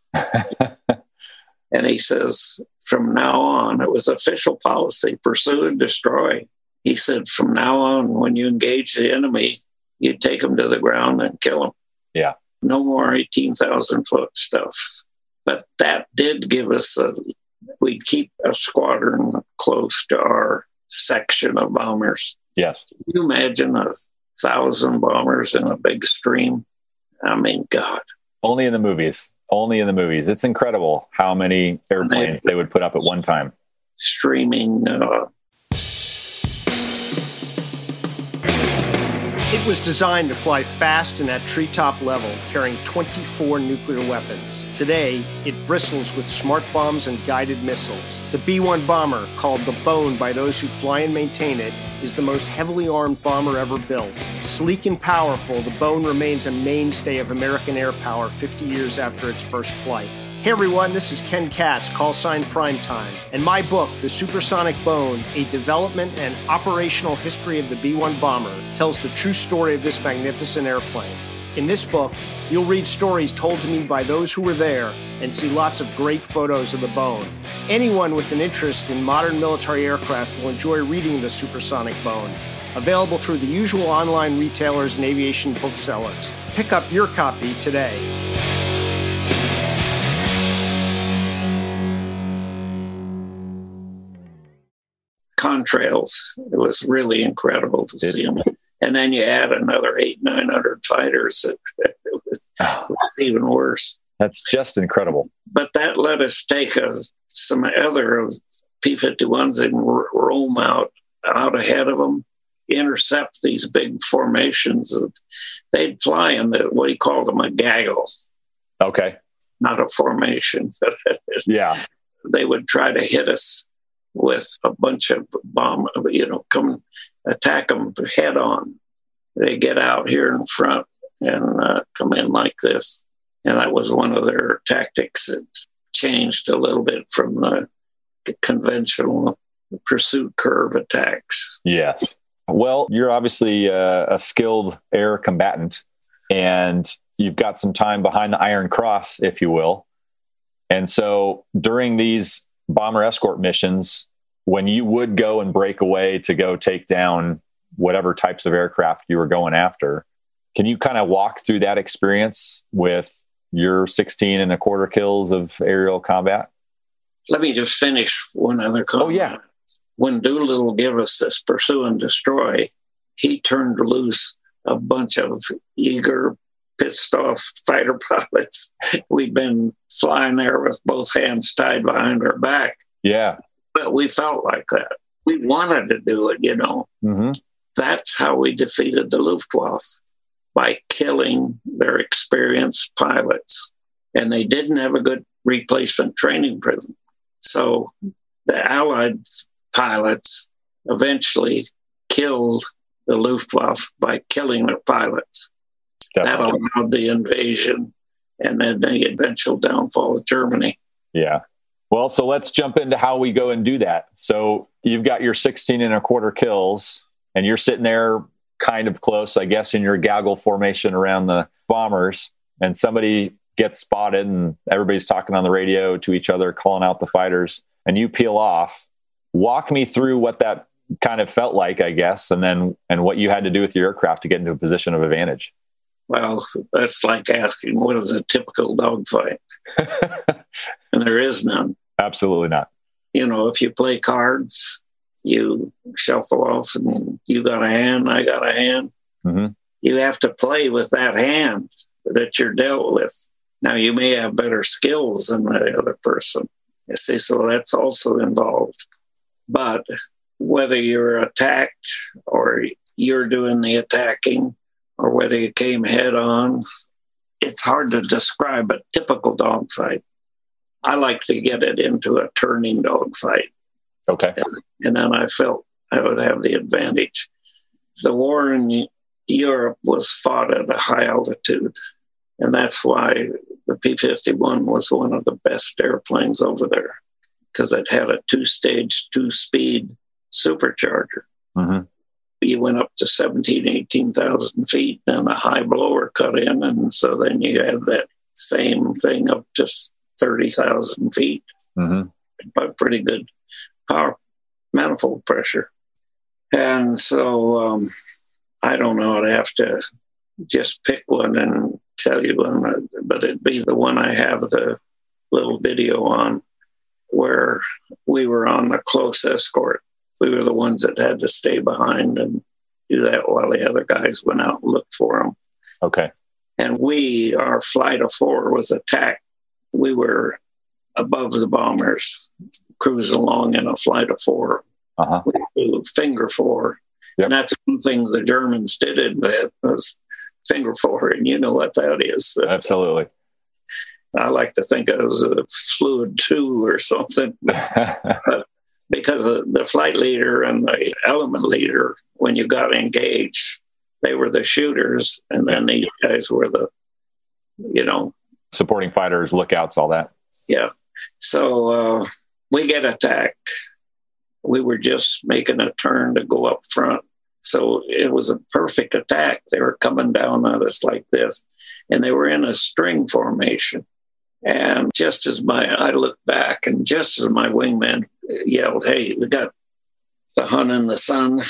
And he says, from now on, it was official policy, pursue and destroy. He said, from now on, when you engage the enemy, you take them to the ground and kill them. Yeah. No more eighteen thousand foot stuff. But that did give us a, we'd keep a squadron close to our section of bombers. Yes. Can you imagine a thousand bombers in a big stream? I mean, God. Only in the movies. Only in the movies. It's incredible how many airplanes they, they would put up at one time. Streaming. Uh, It was designed to fly fast and at treetop level, carrying twenty-four nuclear weapons. Today, it bristles with smart bombs and guided missiles. The B one bomber, called the Bone by those who fly and maintain it, is the most heavily armed bomber ever built. Sleek and powerful, the Bone remains a mainstay of American air power fifty years after its first flight. Hey everyone, this is Ken Katz, call sign Primetime, and my book, The Supersonic Bone, A Development and Operational History of the B one Bomber, tells the true story of this magnificent airplane. In this book, you'll read stories told to me by those who were there and see lots of great photos of the Bone. Anyone with an interest in modern military aircraft will enjoy reading The Supersonic Bone, available through the usual online retailers and aviation booksellers. Pick up your copy today. contrails. It was really incredible to it, see them. And then you add another eight, nine hundred fighters. It, it, was, it was even worse. That's just incredible. But that let us take a, some other of P fifty-ones and roam out, out ahead of them, intercept these big formations. They'd fly in the, what he called them, a gaggle. Okay. Not a formation. Yeah. They would try to hit us with a bunch of bomb, you know, come attack them head on. They get out here in front and uh, come in like this. And that was one of their tactics. It changed a little bit from the conventional pursuit curve attacks. Yes. Well, you're obviously a, a skilled air combatant, and you've got some time behind the Iron Cross, if you will. And so during these bomber escort missions, when you would go and break away to go take down whatever types of aircraft you were going after, can you kind of walk through that experience with your sixteen and a quarter kills of aerial combat? Let me just finish one other comment. Oh, yeah. When Doolittle gave us this pursue and destroy, he turned loose a bunch of eager, pissed off fighter pilots. We'd been flying there with both hands tied behind our back. Yeah. But we felt like that. We wanted to do it, you know. Mm-hmm. That's how we defeated the Luftwaffe, by killing their experienced pilots. And they didn't have a good replacement training program. So the Allied pilots eventually killed the Luftwaffe by killing their pilots. Definitely. That allowed the invasion and then the eventual downfall of Germany. Yeah. Well, so let's jump into how we go and do that. So you've got your sixteen and a quarter kills, and you're sitting there kind of close, I guess, in your gaggle formation around the bombers, and somebody gets spotted and everybody's talking on the radio to each other, calling out the fighters, and you peel off. Walk me through what that kind of felt like, I guess, and then and what you had to do with your aircraft to get into a position of advantage. Well, that's like asking, what is a typical dogfight? And there is none. Absolutely not. You know, if you play cards, you shuffle off and you got a hand, I got a hand. Mm-hmm. You have to play with that hand that you're dealt with. Now, you may have better skills than the other person. You see, so that's also involved. But whether you're attacked or you're doing the attacking or whether you came head on, it's hard to describe a typical dogfight. I like to get it into a turning dogfight. Okay. And, and then I felt I would have the advantage. The war in Europe was fought at a high altitude, and that's why the P fifty-one was one of the best airplanes over there, because it had a two-stage, two-speed supercharger. Mm-hmm. You went up to seventeen, eighteen thousand feet, then a high blower cut in, and so then you had that same thing up to thirty thousand feet. Mm-hmm. But pretty good power manifold pressure. And so um, I don't know, I'd have to just pick one and tell you one, but it'd be the one I have the little video on, where we were on the close escort. We were the ones that had to stay behind and do that while the other guys went out and looked for them. Okay. And we, our flight of four was attacked. We were above the bombers, cruising along in a flight of four. Uh-huh. We flew finger four. Yep. And that's one thing the Germans did invent, was finger four, and you know what that is. Absolutely. I like to think it was a fluid two or something. But because the flight leader and the element leader, when you got engaged, they were the shooters, and then these guys were the, you know, supporting fighters, lookouts, all that. Yeah. So uh, we get attacked. We were just making a turn to go up front. So it was a perfect attack. They were coming down on us like this, and they were in a string formation. And just as my, I looked back, and just as my wingman yelled, "Hey, we got the Hun and the Sun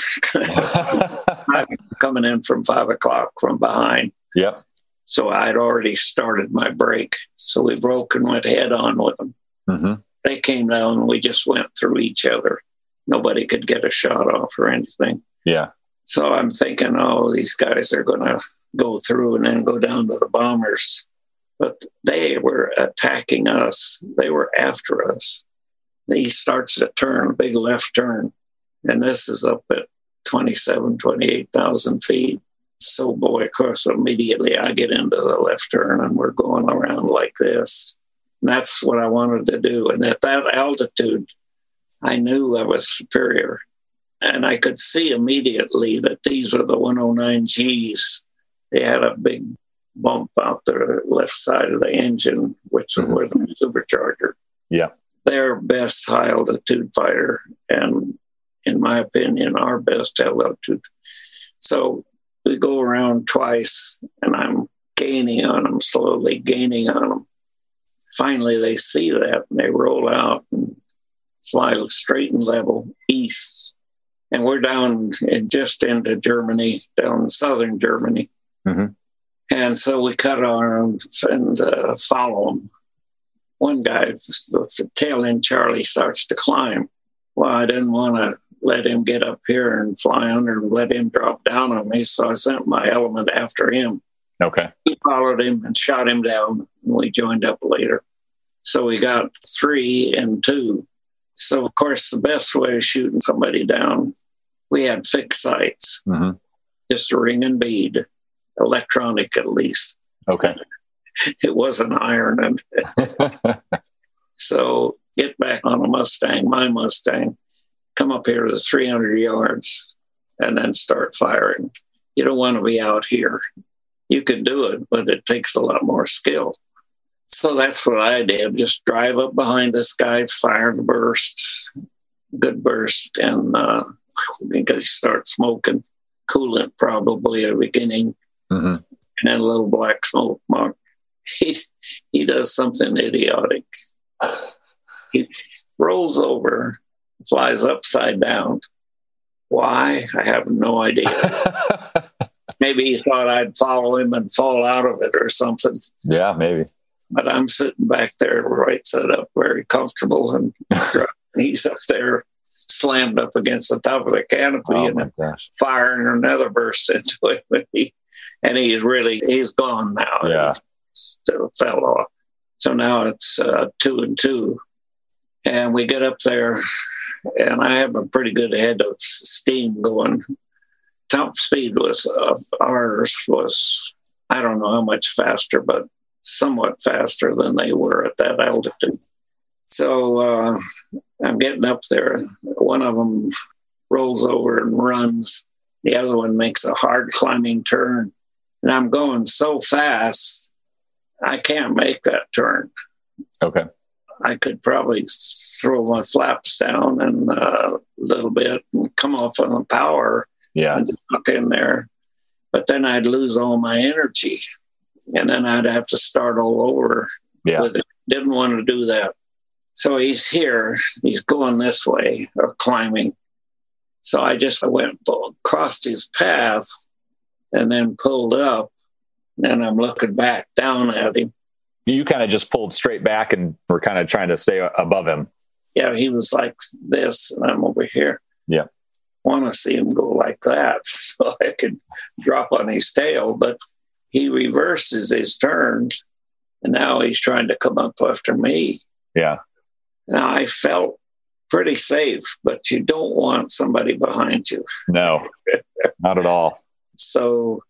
coming in from five o'clock from behind." Yeah. So I'd already started my break. So we broke and went head on with them. Mm-hmm. They came down, and we just went through each other. nobody could get a shot off or anything. Yeah. So I'm thinking, oh, these guys are going to go through and then go down to the bombers. But they were attacking us. They were after us. He starts to turn, a big left turn. And this is up at twenty-seven, twenty-eight thousand feet. So, boy, of course, immediately I get into the left turn and we're going around like this. And that's what I wanted to do. And at that altitude, I knew I was superior. And I could see immediately that these were the one oh nine Gs. They had a big bump out the left side of the engine, which mm-hmm. were the supercharger. Yeah. Their best high altitude fighter. And in my opinion, our best altitude. So we go around twice and I'm gaining on them, slowly gaining on them. Finally, they see that and they roll out and fly straight and level east. And we're down in, just into Germany, down in southern Germany. Mm-hmm. And so we cut on and uh, follow them. One guy, the tail end Charlie, starts to climb. Well, I didn't want to let him get up here and fly under and let him drop down on me. So I sent my element after him. Okay. He followed him and shot him down. And we joined up later. So we got three and two. So, of course, the best way of shooting somebody down, we had fixed sights, mm-hmm. just a ring and bead, electronic at least. Okay. It wasn't iron. And so get back on a Mustang, my Mustang, come up here to three hundred yards and then start firing. You don't want to be out here. You can do it, but it takes a lot more skill. So that's what I did. Just drive up behind this guy, fire the burst, good burst, and uh, because you start smoking, coolant probably at the beginning, mm-hmm. and then a little black smoke mark. He, he does something idiotic. He rolls over, flies upside down. Why? I have no idea. Maybe he thought I'd follow him and fall out of it or something. Yeah, maybe. But I'm sitting back there, right side up, very comfortable, and he's up there, slammed up against the top of the canopy, oh and gosh. Firing another burst into it. And, he, and he's really, he's gone now. Yeah. He still fell off. So now it's uh, two and two. And we get up there, and I have a pretty good head of steam going. Top speed was uh, ours was, I don't know how much faster, but somewhat faster than they were at that altitude. So uh, I'm getting up there. One of them rolls over and runs. The other one makes a hard climbing turn. And I'm going so fast, I can't make that turn. Okay. I could probably throw my flaps down and uh, a little bit and come off on the power yeah. and stuck in there. But then I'd lose all my energy. And then I'd have to start all over yeah. with it. Didn't want to do that. So he's here. He's going this way or climbing. So I just went, crossed his path and then pulled up. And I'm looking back down at him. You kind of just pulled straight back and were kind of trying to stay above him. Yeah, he was like this, and I'm over here. Yeah. Want to see him go like that so I could drop on his tail. But he reverses his turn, and now he's trying to come up after me. Yeah. Now, I felt pretty safe, but you don't want somebody behind you. No, not at all. So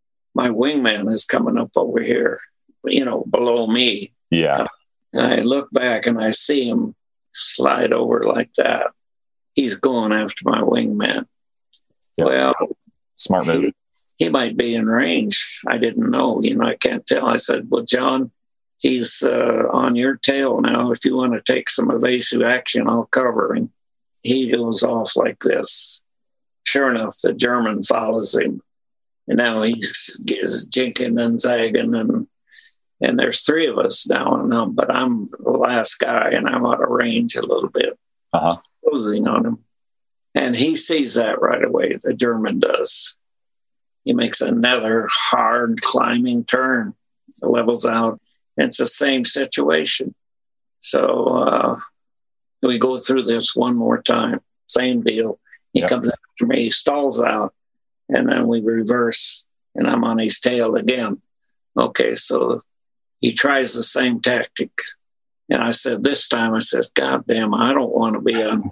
my wingman is coming up over here, you know, below me. Yeah. And I look back and I see him slide over like that. He's going after my wingman. Yep. Well, smart move. He, he might be in range. I didn't know. You know, I can't tell. I said, well, John, he's uh, on your tail now. If you want to take some evasive action, I'll cover him. He goes off like this. Sure enough, the German follows him. And now he's, he's jinking and zagging, and and there's three of us now, now, but I'm the last guy, and I'm out of range a little bit, uh-huh. closing on him. And he sees that right away, the German does. He makes another hard climbing turn, levels out. It's the same situation. So uh, we go through this one more time. same deal. He Yep. comes after me, he stalls out, and then we reverse, and I'm on his tail again. Okay, so he tries the same tactic. And I said, this time, I says, God damn, I don't want to be on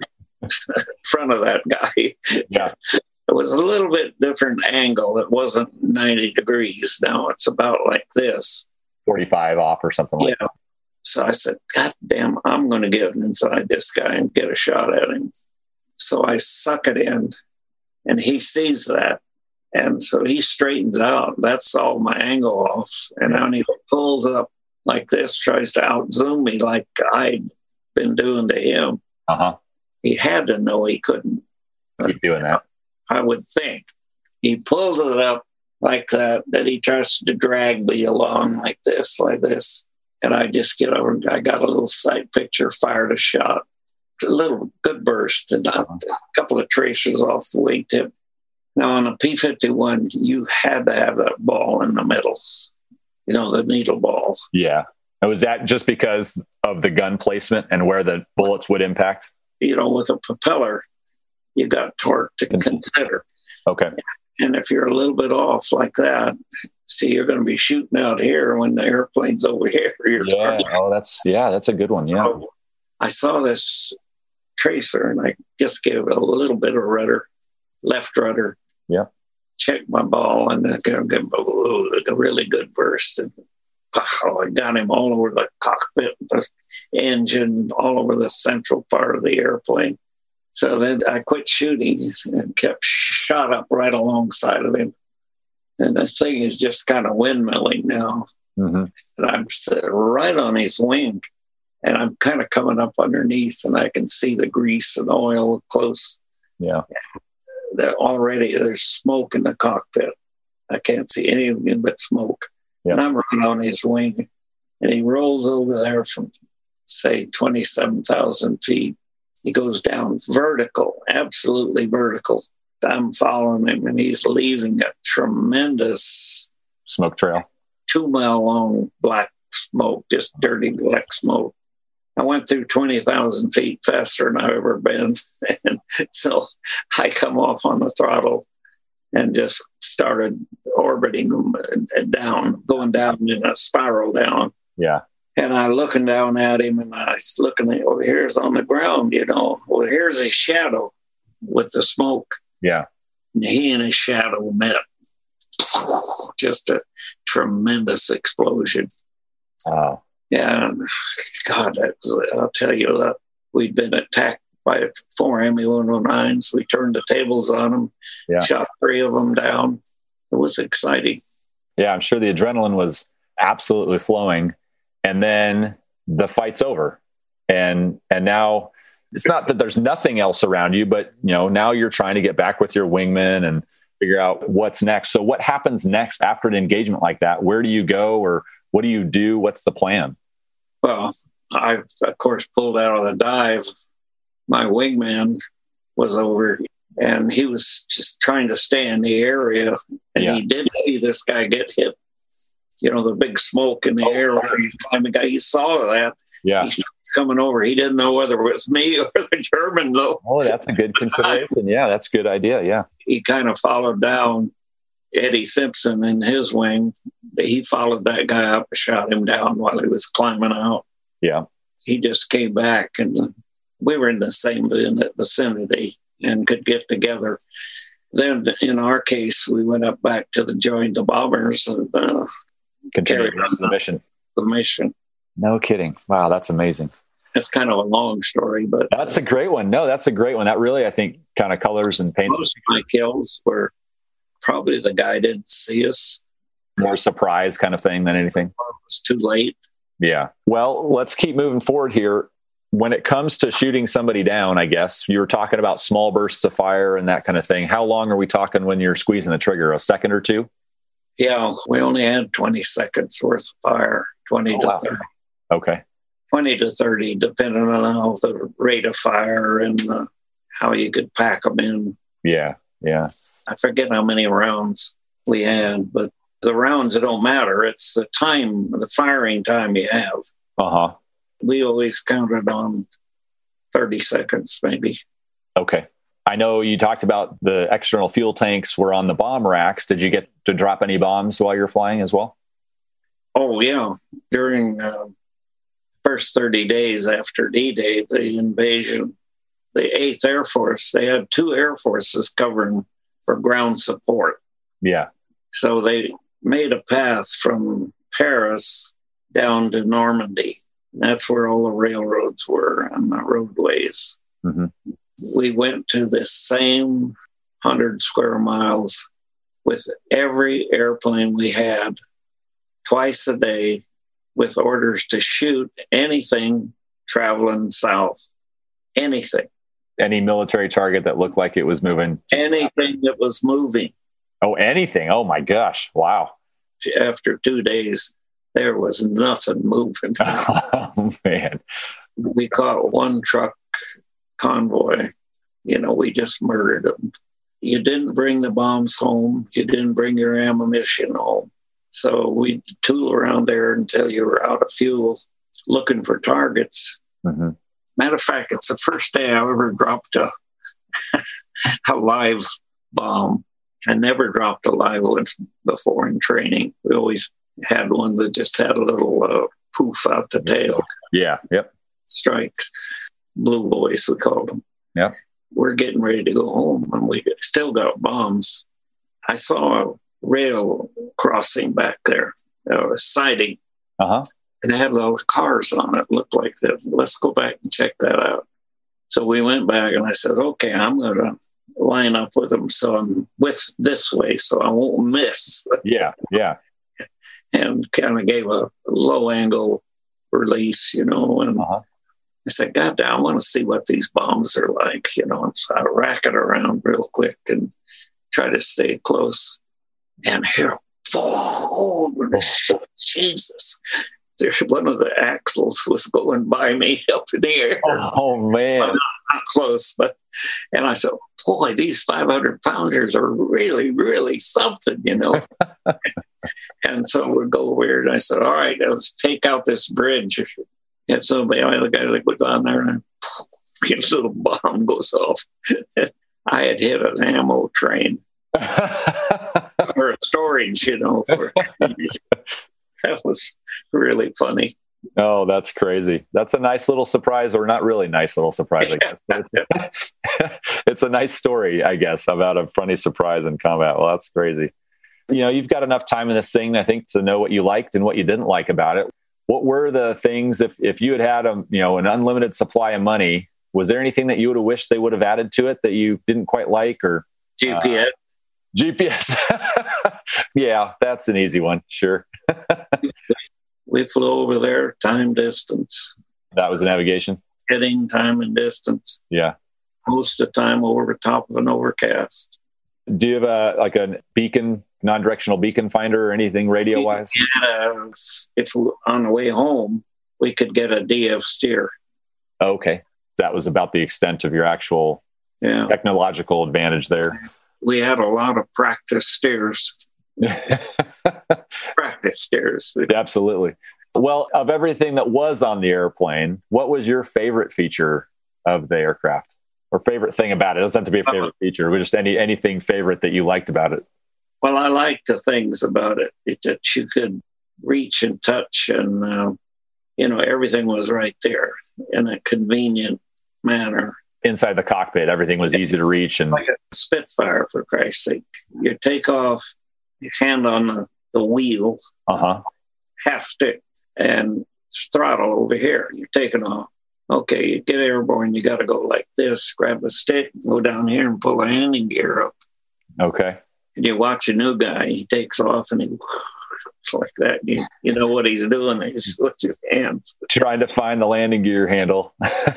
front of that guy. Yeah. It was a little bit different angle. It wasn't ninety degrees. Now it's about like this. forty-five off or something like Yeah. So I said, God damn, I'm going to get inside this guy and get a shot at him. So I suck it in, and he sees that. And so he straightens out. That's all my angle off. And then he pulls up like this, tries to out zoom me like I'd been doing to him. that. Uh-huh. He had to know he couldn't. Keep doing that. I would think. He pulls it up like that, that he tries to drag me along like this, like this. And I just get over, I got a little sight picture, fired a shot, a little good burst, and a couple of tracers off the wingtip. Now on a P fifty-one, you had to have that ball in the middle, you know, the needle ball. Yeah. And was that just because of the gun placement and where the bullets would impact? You know, with a propeller, you got torque to consider. Okay. And if you're a little bit off like that, see, you're going to be shooting out here when the airplane's over here. You're Yeah. targeting. Oh, that's, yeah, that's a good one. Yeah. So I saw this tracer and I just gave it a little bit of rudder, left rudder. Yeah. Checked my ball and then gave him a really good burst. And pow, I got him all over the cockpit, the engine, all over the central part of the airplane. So then I quit shooting and kept shot up right alongside of him. And the thing is just kind of windmilling now. Mm-hmm. And I'm sitting right on his wing. And I'm kind of coming up underneath and I can see the grease and oil close. Yeah. That already there's smoke in the cockpit. I can't see anything but smoke. Yeah. And I'm right on his wing. And he rolls over there from, say, twenty-seven thousand feet. He goes down vertical, absolutely vertical. I'm following him, and he's leaving a tremendous Smoke trail. two mile long black smoke, just dirty black smoke. I went through twenty thousand feet faster than I've ever been. And so I come off on the throttle and just started orbiting them and down, going down in a spiral down. Yeah. And I looking down at him, and I was looking at over here's on the ground, you know. Well, here's his shadow with the smoke. Yeah. And he and his shadow met. Just a tremendous explosion. Wow. Yeah, and God, that was, I'll tell you that we'd been attacked by four M E one oh nines. We turned the tables on them, Yeah. shot three of them down. It was exciting. Yeah. I'm sure the adrenaline was absolutely flowing. And then the fight's over. And, and now it's not that there's nothing else around you, but you know, now you're trying to get back with your wingman and figure out what's next. So what happens next after an engagement like that? Where do you go, or what do you do? What's the plan? Well, I, of course, pulled out of the dive. My wingman was over, and he was just trying to stay in the area. And Yeah. he did see this guy get hit. You know, the big smoke in the Oh, air. right. Where he, I mean, he saw that. Yeah. He starts coming over. He didn't know whether it was me or the German, though. Oh, that's a good consideration. Yeah. That's a good idea. Yeah. He kind of followed down Eddie Simpson in his wing. He followed that guy up and shot him down while he was climbing out. Yeah. He just came back, and we were in the same vicinity and could get together. Then in our case, we went up back to the join the bombers and uh, Continue carried the rest of the mission. the mission. No kidding. Wow. That's amazing. It's kind of a long story, but That's a great one. No, that's a great one. That really, I think, kind of colors and paints most of my kills were probably the guy didn't see us. more surprise kind of thing than anything. It was too late. Yeah. Well, let's keep moving forward here. When it comes to shooting somebody down, I guess you were talking about small bursts of fire and that kind of thing. How long are we talking when you're squeezing the trigger? A second or two? Yeah, we only had twenty seconds worth of fire, twenty Oh, to wow. thirty. Okay. twenty to thirty, depending on how the rate of fire and uh, how you could pack them in. Yeah. Yeah. I forget how many rounds we had, but the rounds, it don't matter. It's the time, the firing time you have. Uh-huh. We always counted on thirty seconds, maybe. Okay. I know you talked about the external fuel tanks were on the bomb racks. Did you get to drop any bombs while you're flying as well? Oh, yeah. During uh, first thirty days after D-Day, the invasion, the eighth Air Force, they had two Air Forces covering for ground support. Yeah. So they made a path from Paris down to Normandy. That's where all the railroads were and the roadways. Mm-hmm. We went to the same one hundred square miles with every airplane we had twice a day with orders to shoot anything traveling south. Anything. Any military target that looked like it was moving? Anything that was moving. Oh, anything. Oh, my gosh. Wow. After two days, there was nothing moving. Oh, man. We caught one truck convoy. You know, we just murdered them. You didn't bring the bombs home. You didn't bring your ammunition home. So we tool around there until you were out of fuel looking for targets. Mm-hmm. Matter of fact, it's the first day I ever dropped a, a live bomb. I never dropped a live one before in training. We always had one that just had a little uh, poof out the tail. Yeah, yep. Strikes. Blue boys, we called them. Yep. We're getting ready to go home, and we still got bombs. I saw a rail crossing back there, uh, a siding. Uh-huh. And they had little cars on it. Looked like that. Let's go back and check that out. So we went back, and I said, okay, I'm going to line up with them so I'm with this way so I won't miss. Yeah, yeah. And kind of gave a low angle release, you know, and uh-huh. I said, God damn, I want to see what these bombs are like, you know. And so I rack it around real quick and try to stay close. And here, oh, Jesus. There's one of the axles was going by me up in the air. Oh, man. Well, not, not close, but, and I said, boy, these five hundred pounders are really, really something, you know. And so we go over here, and I said, all right, let's take out this bridge. And so the other guy would go down there, and this little bomb goes off. I had hit an ammo train or a storage, you know. For, that was really funny. Oh, that's crazy. That's a nice little surprise, or not really nice little surprise, I guess. But it's, it's a nice story, I guess, about a funny surprise in combat. Well, that's crazy. You know, you've got enough time in this thing, I think, to know what you liked and what you didn't like about it. What were the things, if, if you had had a, you know, an unlimited supply of money, was there anything that you would have wished they would have added to it that you didn't quite like? Or G P S. Uh, G P S. Yeah, that's an easy one. Sure. We flew over there, time, distance. That was the navigation. Heading, time, and distance. Yeah. Most of the time over the top of an overcast. Do you have a like a beacon, non-directional beacon finder or anything radio-wise? Yeah, if we, on the way home, we could get a D F steer. Okay. That was about the extent of your actual yeah. technological advantage there. We had a lot of practice steers. Practice steers. Absolutely. Well, of everything that was on the airplane, what was your favorite feature of the aircraft? Or favorite thing about it? It doesn't have to be a favorite uh, feature, but just any anything favorite that you liked about it. Well, I liked the things about it, it that you could reach and touch, and uh, you know, everything was right there in a convenient manner. Inside the cockpit, everything was easy to reach, and like a Spitfire, for Christ's sake. You take off, your hand on the, the wheel, uh-huh. half stick, and throttle over here. You're taking off. Okay, you get airborne, you got to go like this, grab the stick, go down here and pull the landing gear up. Okay. And you watch a new guy, he takes off and he like that. You, you know what he's doing, he's with your hands. Trying to find the landing gear handle.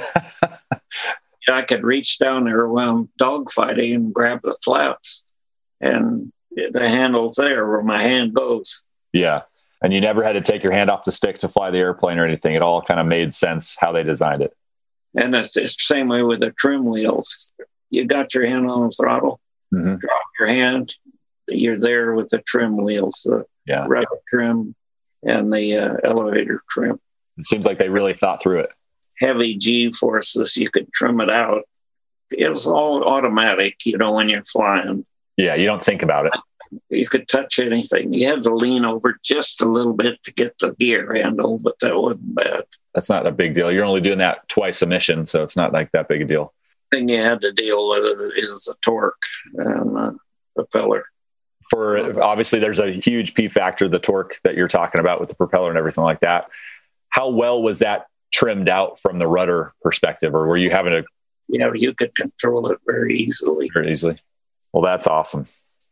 I could reach down there while I'm dogfighting and grab the flaps, and the handle's there where my hand goes. Yeah. And you never had to take your hand off the stick to fly the airplane or anything. It all kind of made sense how they designed it. And it's the same way with the trim wheels. You got your hand on the throttle, mm-hmm. drop your hand, you're there with the trim wheels, the yeah. rudder trim and the uh, elevator trim. It seems like they really thought through it. Heavy G forces, you could trim it out. it was all automatic, you know, when you're flying. Yeah, you don't think about it. You could touch anything. You had to lean over just a little bit to get the gear handle, but that wasn't bad. That's not a big deal. You're only doing that twice a mission, so it's not like that big a deal. The thing you had to deal with is the torque and the propeller. For obviously, there's a huge P factor, the torque that you're talking about with the propeller and everything like that. How well was that trimmed out from the rudder perspective, or were you having to? Yeah, you could control it very easily. Very easily. Well, that's awesome.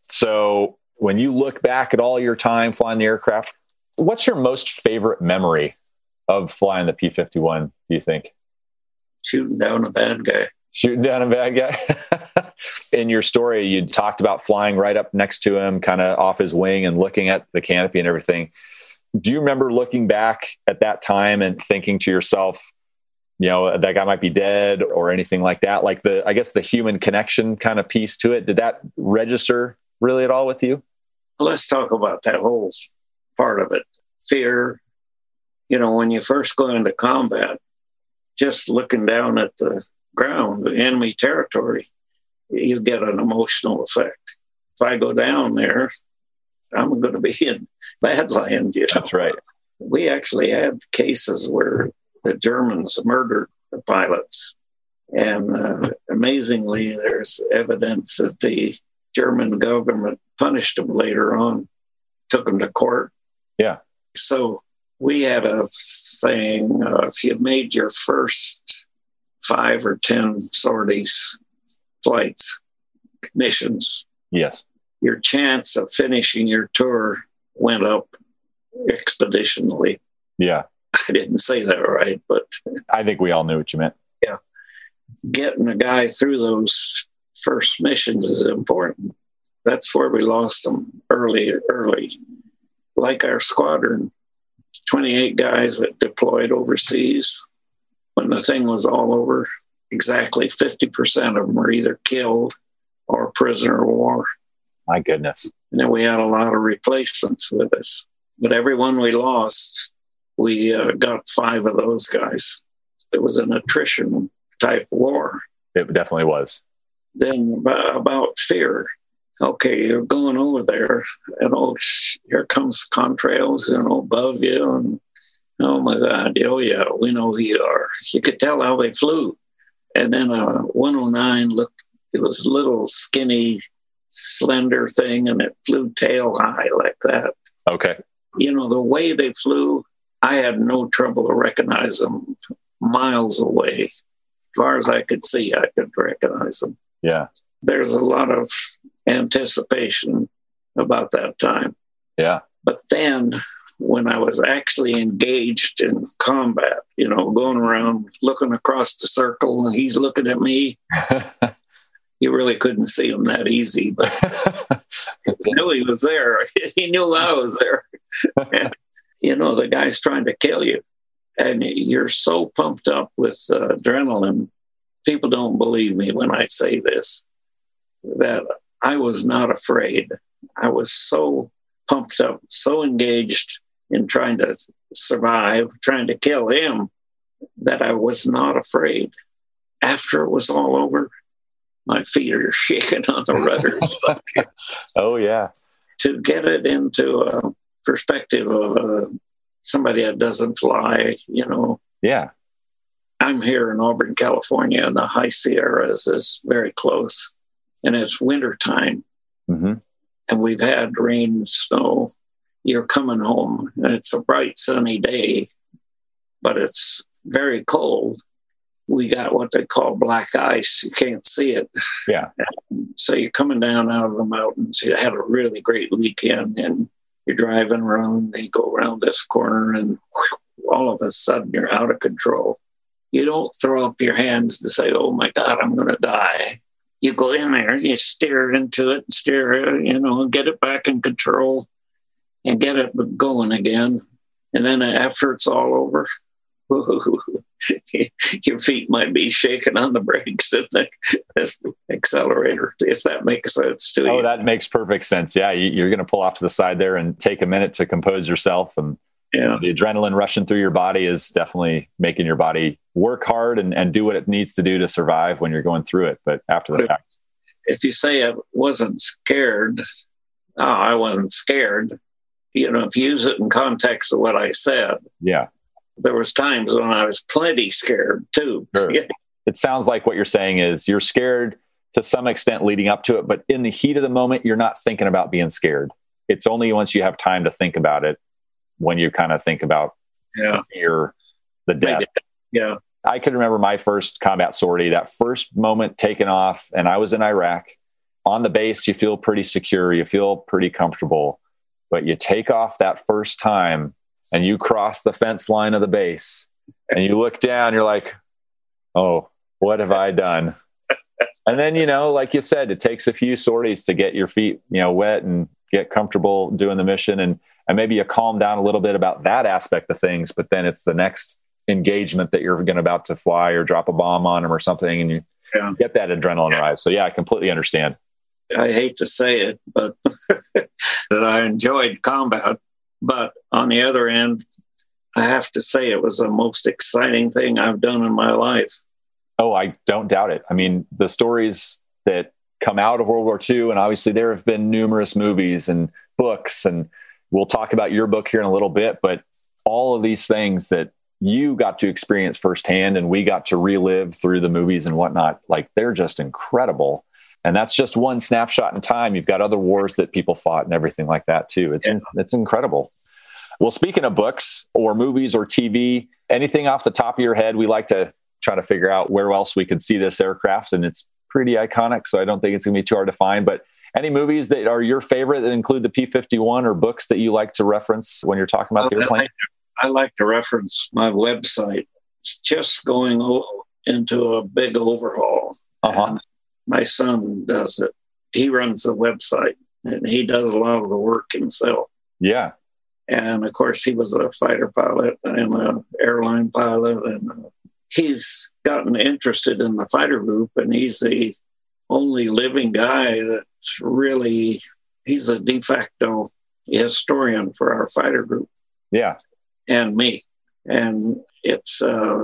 So when you look back at all your time flying the aircraft, what's your most favorite memory of flying the P fifty-one, do you think? Shooting down a bad guy. Shooting down a bad guy. In your story, you talked about flying right up next to him, kind of off his wing and looking at the canopy and everything. Do you remember looking back at that time and thinking to yourself, you know, that guy might be dead or anything like that? Like the, I guess the human connection kind of piece to it. Did that register really at all with you? Let's talk about that whole part of it. Fear, you know, when you first go into combat, just looking down at the ground, the enemy territory, you get an emotional effect. If I go down there, I'm going to be in bad land. You know? That's right. We actually had cases where the Germans murdered the pilots. And uh, amazingly, there's evidence that the German government punished them later on, took them to court. Yeah. So we had a saying, uh, if you made your first five or ten sorties, flights, missions, yes, your chance of finishing your tour went up expeditionally. Yeah. I didn't say that right, but I think we all knew what you meant. Yeah. Getting a guy through those first missions is important. That's where we lost them early, early. Like our squadron, twenty-eight guys that deployed overseas. When the thing was all over, exactly fifty percent of them were either killed or prisoner of war. My goodness. And then we had a lot of replacements with us. But everyone we lost, we uh, got five of those guys. It was an attrition type war. It definitely was. Then about, about fear. Okay, you're going over there, and oh, here comes contrails, you know, above you, and oh my God, oh yeah, we know who you are. You could tell how they flew. And then a one oh nine looked, it was a little skinny, slender thing, and it flew tail high like that. Okay. You know, the way they flew, I had no trouble to recognize them miles away. As far as I could see, I could recognize them. Yeah. There's a lot of anticipation about that time. Yeah. But then when I was actually engaged in combat, you know, going around looking across the circle and he's looking at me, you really couldn't see him that easy, but I knew he was there. He knew I was there. And, you know, the guy's trying to kill you. And you're so pumped up with uh, adrenaline. People don't believe me when I say this, that I was not afraid. I was so pumped up, so engaged in trying to survive, trying to kill him, that I was not afraid. After it was all over, my feet are shaking on the rudders. Oh, yeah. To get it into a perspective of uh, somebody that doesn't fly, you know. Yeah. I'm here in Auburn, California, and the High Sierras is very close. And it's wintertime. Mm-hmm. And we've had rain and snow. You're coming home, and it's a bright, sunny day, but it's very cold. We got what they call black ice. You can't see it. Yeah. So you're coming down out of the mountains. You had a really great weekend, and you're driving around. You go around this corner, and whew, all of a sudden you're out of control. You don't throw up your hands to say, oh, my God, I'm going to die. You go in there, you steer into it, steer, you know, and get it back in control and get it going again. And then after it's all over, your feet might be shaking on the brakes and the accelerator, if that makes sense to you. Oh, that makes perfect sense. Yeah, you're going to pull off to the side there and take a minute to compose yourself. And yeah, the adrenaline rushing through your body is definitely making your body work hard and, and do what it needs to do to survive when you're going through it. But after the fact, if you say I wasn't scared, oh, I wasn't scared. You know, if you use it in context of what I said, yeah, there was times when I was plenty scared too. Sure. It sounds like what you're saying is you're scared to some extent leading up to it, but in the heat of the moment, you're not thinking about being scared. It's only once you have time to think about it when you kind of think about yeah. the fear, the death. Yeah. I can remember my first combat sortie, that first moment taken off, and I was in Iraq. On the base, you feel pretty secure. You feel pretty comfortable. But you take off that first time and you cross the fence line of the base and you look down, you're like, oh, what have I done? And then, you know, like you said, it takes a few sorties to get your feet, you know, wet and get comfortable doing the mission. And, and maybe you calm down a little bit about that aspect of things, but then it's the next engagement that you're going to about to fly or drop a bomb on them or something. And you yeah. get that adrenaline yeah. rise. So yeah, I completely understand. I hate to say it, but that I enjoyed combat. But on the other end, I have to say it was the most exciting thing I've done in my life. Oh, I don't doubt it. I mean, the stories that come out of World War Two, and obviously there have been numerous movies and books, and we'll talk about your book here in a little bit, but all of these things that you got to experience firsthand and we got to relive through the movies and whatnot, like they're just incredible. And that's just one snapshot in time. You've got other wars that people fought and everything like that too. It's yeah. it's incredible. Well, speaking of books or movies or T V, anything off the top of your head, we like to try to figure out where else we could see this aircraft. And it's pretty iconic, so I don't think it's going to be too hard to find. But any movies that are your favorite that include the P fifty-one or books that you like to reference when you're talking about the airplane? I like, I like to reference my website. It's just going o- into a big overhaul. Uh-huh. My son does it. He runs the website and he does a lot of the work himself. Yeah. And of course, he was a fighter pilot and an airline pilot. And uh, he's gotten interested in the fighter group. And he's the only living guy that's really, he's a de facto historian for our fighter group. Yeah. And me. And it's uh,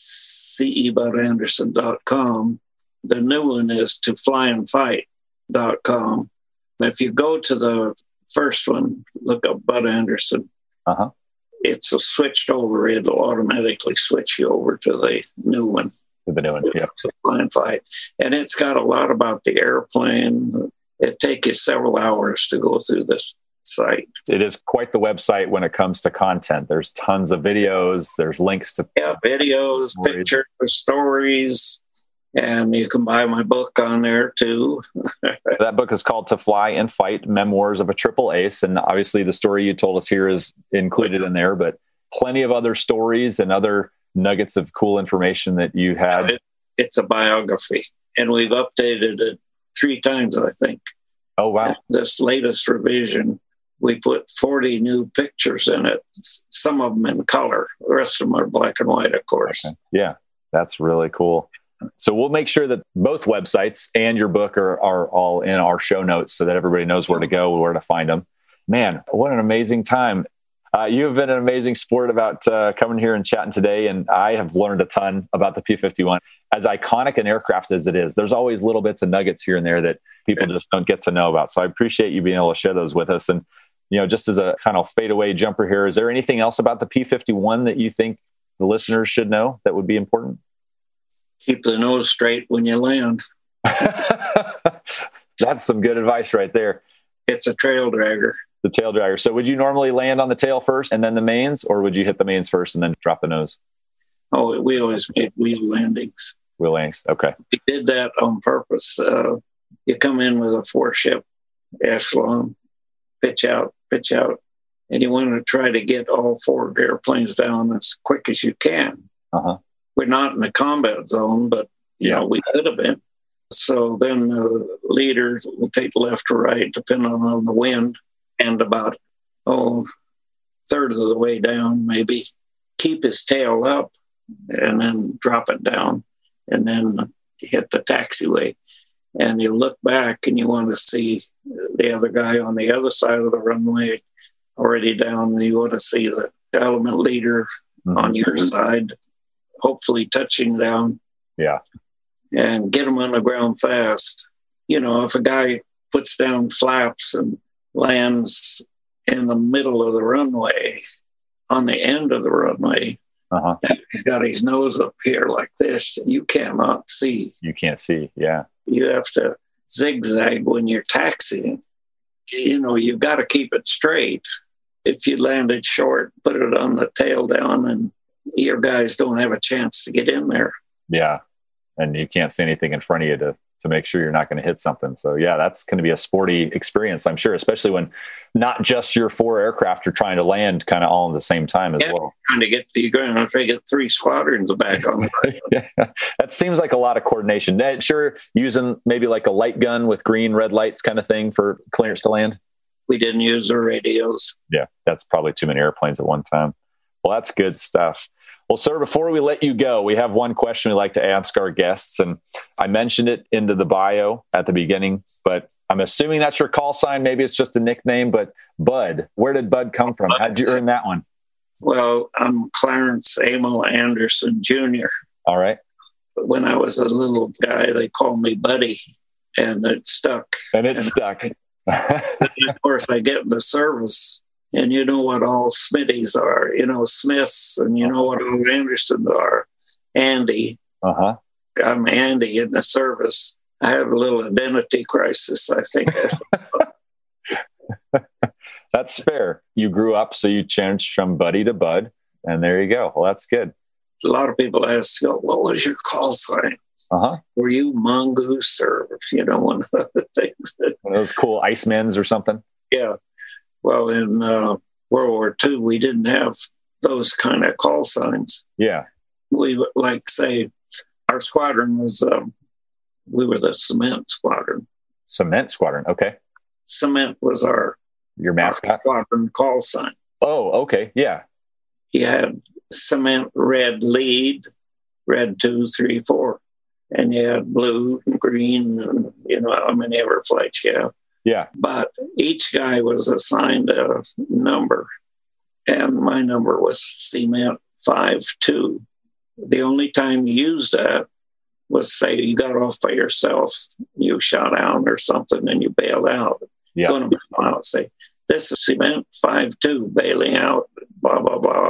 C E Bud Anderson dot com. The new one is to fly and fight dot com. If you go to the first one, look up Bud Anderson. Uh-huh. It's a switched over. It'll automatically switch you over to the new one. To the new one, yeah. To fly and fight. And it's got a lot about the airplane. It takes you several hours to go through this site. It is quite the website when it comes to content. There's tons of videos. There's links to yeah, videos, stories. Pictures, stories. And you can buy my book on there too. That book is called To Fly and Fight, Memoirs of a Triple Ace. And obviously the story you told us here is included in there, but plenty of other stories and other nuggets of cool information that you had. It, it's a biography. And we've updated it three times, I think. Oh, wow. And this latest revision, we put forty new pictures in it, some of them in color. The rest of them are black and white, of course. Okay. Yeah, that's really cool. So we'll make sure that both websites and your book are, are all in our show notes so that everybody knows where to go, where to find them. Man, what an amazing time. Uh, you have been an amazing sport about uh, coming here and chatting today. And I have learned a ton about the P fifty-one. As iconic an aircraft as it is, there's always little bits and nuggets here and there that people just don't get to know about. So I appreciate you being able to share those with us. And, you know, just as a kind of fadeaway jumper here, is there anything else about the P fifty-one that you think the listeners should know that would be important? Keep the nose straight when you land. That's some good advice right there. It's a trail dragger. The tail dragger. So would you normally land on the tail first and then the mains, or would you hit the mains first and then drop the nose? Oh, we always made wheel landings. Wheel landings. Okay. We did that on purpose. Uh, you come in with a four ship echelon, pitch out, pitch out, and you want to try to get all four airplanes down as quick as you can. Uh-huh. We're not in the combat zone, but you yeah. know, we could have been. So then the leader will take left or right, depending on the wind, and about, oh, third of the way down, maybe, keep his tail up and then drop it down and then hit the taxiway. And you look back and you want to see the other guy on the other side of the runway already down. You want to see the element leader mm-hmm. on your side. hopefully touching down. Yeah. And get them on the ground fast. You know, if a guy puts down flaps and lands in the middle of the runway, on the end of the runway, uh-huh. he's got his nose up here like this, and you cannot see. You can't see, yeah. You have to zigzag when you're taxiing. You know, you've got to keep it straight. If you landed short, put it on the tail down, and your guys don't have a chance to get in there. Yeah, and you can't see anything in front of you to to make sure you're not going to hit something. So yeah, that's going to be a sporty experience, I'm sure, especially when not just your four aircraft are trying to land kind of all at the same time as yeah, well. Trying to get to the ground, I'm trying to get three squadrons back on the ground. Yeah, that seems like a lot of coordination. That, sure, using maybe like a light gun with green, red lights kind of thing for clearance to land. We didn't use the radios. Yeah, that's probably too many airplanes at one time. Well, that's good stuff. Well, sir, before we let you go, we have one question we like to ask our guests. And I mentioned it into the bio at the beginning, but I'm assuming that's your call sign. Maybe it's just a nickname, but Bud, where did Bud come from? How did you earn that one? Well, I'm Clarence Emil Anderson Junior All right. When I was a little guy, they called me Buddy, and it stuck. And it and stuck. and of course, I get in the service. And you know what all Smitties are, you know, Smiths, and you know what all Andersons are. Andy. Uh-huh. I'm Andy in the service. I have a little identity crisis, I think. That's fair. You grew up, so you changed from Buddy to Bud, and there you go. Well, that's good. A lot of people ask, what was your call sign? Uh-huh. Were you Mongoose or, you know, one of the things? That, one of those cool Icemen's or something? Yeah. Well, in uh, World War Two, we didn't have those kind of call signs. Yeah. We would, like, say, our squadron was, um, we were the Cement Squadron. Cement Squadron, okay. Cement was our, Your mascot? our squadron call sign. Oh, okay, yeah. You had Cement red lead, red two, three, four. And you had blue and green, and, you know, how many ever flights you have. Yeah. But each guy was assigned a number, and my number was Cement five two. The only time you used that was, say, you got off by yourself, you shot out or something, and you bailed out. Yeah. Going to bail out, say, this is Cement five two, bailing out, blah, blah, blah,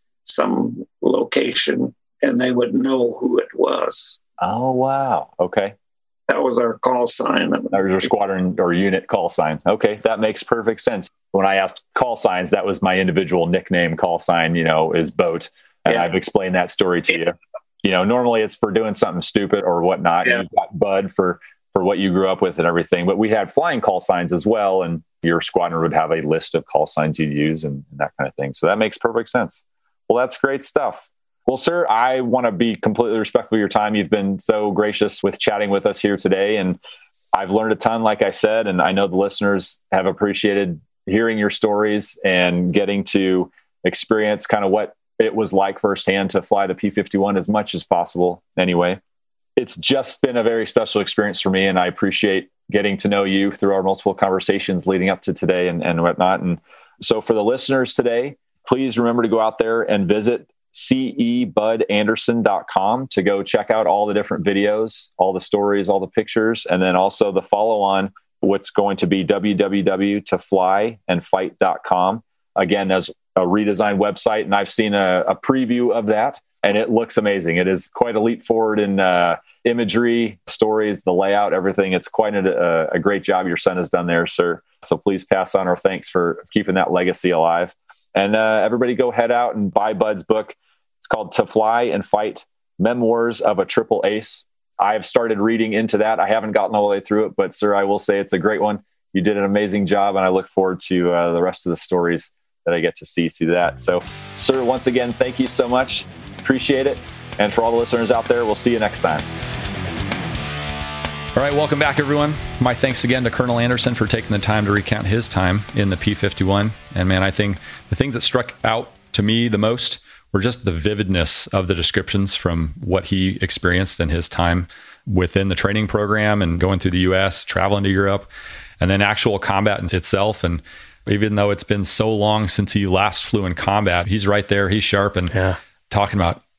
some location, and they would know who it was. Oh, wow. Okay. That was our call sign. That was your squadron or unit call sign. Okay, that makes perfect sense. When I asked call signs, that was my individual nickname call sign, you know, is Boat. And yeah. I've explained that story to you. You know, normally it's for doing something stupid or whatnot. Yeah. You've got Bud for, for what you grew up with and everything. But we had flying call signs as well. And your squadron would have a list of call signs you'd use and, and that kind of thing. So that makes perfect sense. Well, that's great stuff. Well, sir, I want to be completely respectful of your time. You've been so gracious with chatting with us here today. And I've learned a ton, like I said, and I know the listeners have appreciated hearing your stories and getting to experience kind of what it was like firsthand to fly the P fifty-one as much as possible. Anyway, it's just been a very special experience for me. And I appreciate getting to know you through our multiple conversations leading up to today and, and whatnot. And so for the listeners today, please remember to go out there and visit C E bud anderson dot com to go check out all the different videos, all the stories, all the pictures, and then also the follow on what's going to be w w w dot to fly and fight dot com. Again, there's a redesigned website, and I've seen a, a preview of that, and it looks amazing. It is quite a leap forward in uh, imagery, stories, the layout, everything. It's quite a, a great job your son has done there, sir. So please pass on our thanks for keeping that legacy alive. And uh, everybody go head out and buy Bud's book. It's called To Fly and Fight, Memoirs of a Triple Ace. I've started reading into that. I haven't gotten all the way through it, but sir, I will say it's a great one. You did an amazing job, and I look forward to uh, the rest of the stories that I get to see through that. So, sir, once again, thank you so much. Appreciate it. And for all the listeners out there, we'll see you next time. All right, welcome back, everyone. My thanks again to Colonel Anderson for taking the time to recount his time in the P fifty-one. And man, I think the thing that struck out to me the most were just the vividness of the descriptions from what he experienced in his time within the training program and going through the U S, traveling to Europe, and then actual combat itself. And even though it's been so long since he last flew in combat, he's right there, he's sharp and yeah. talking about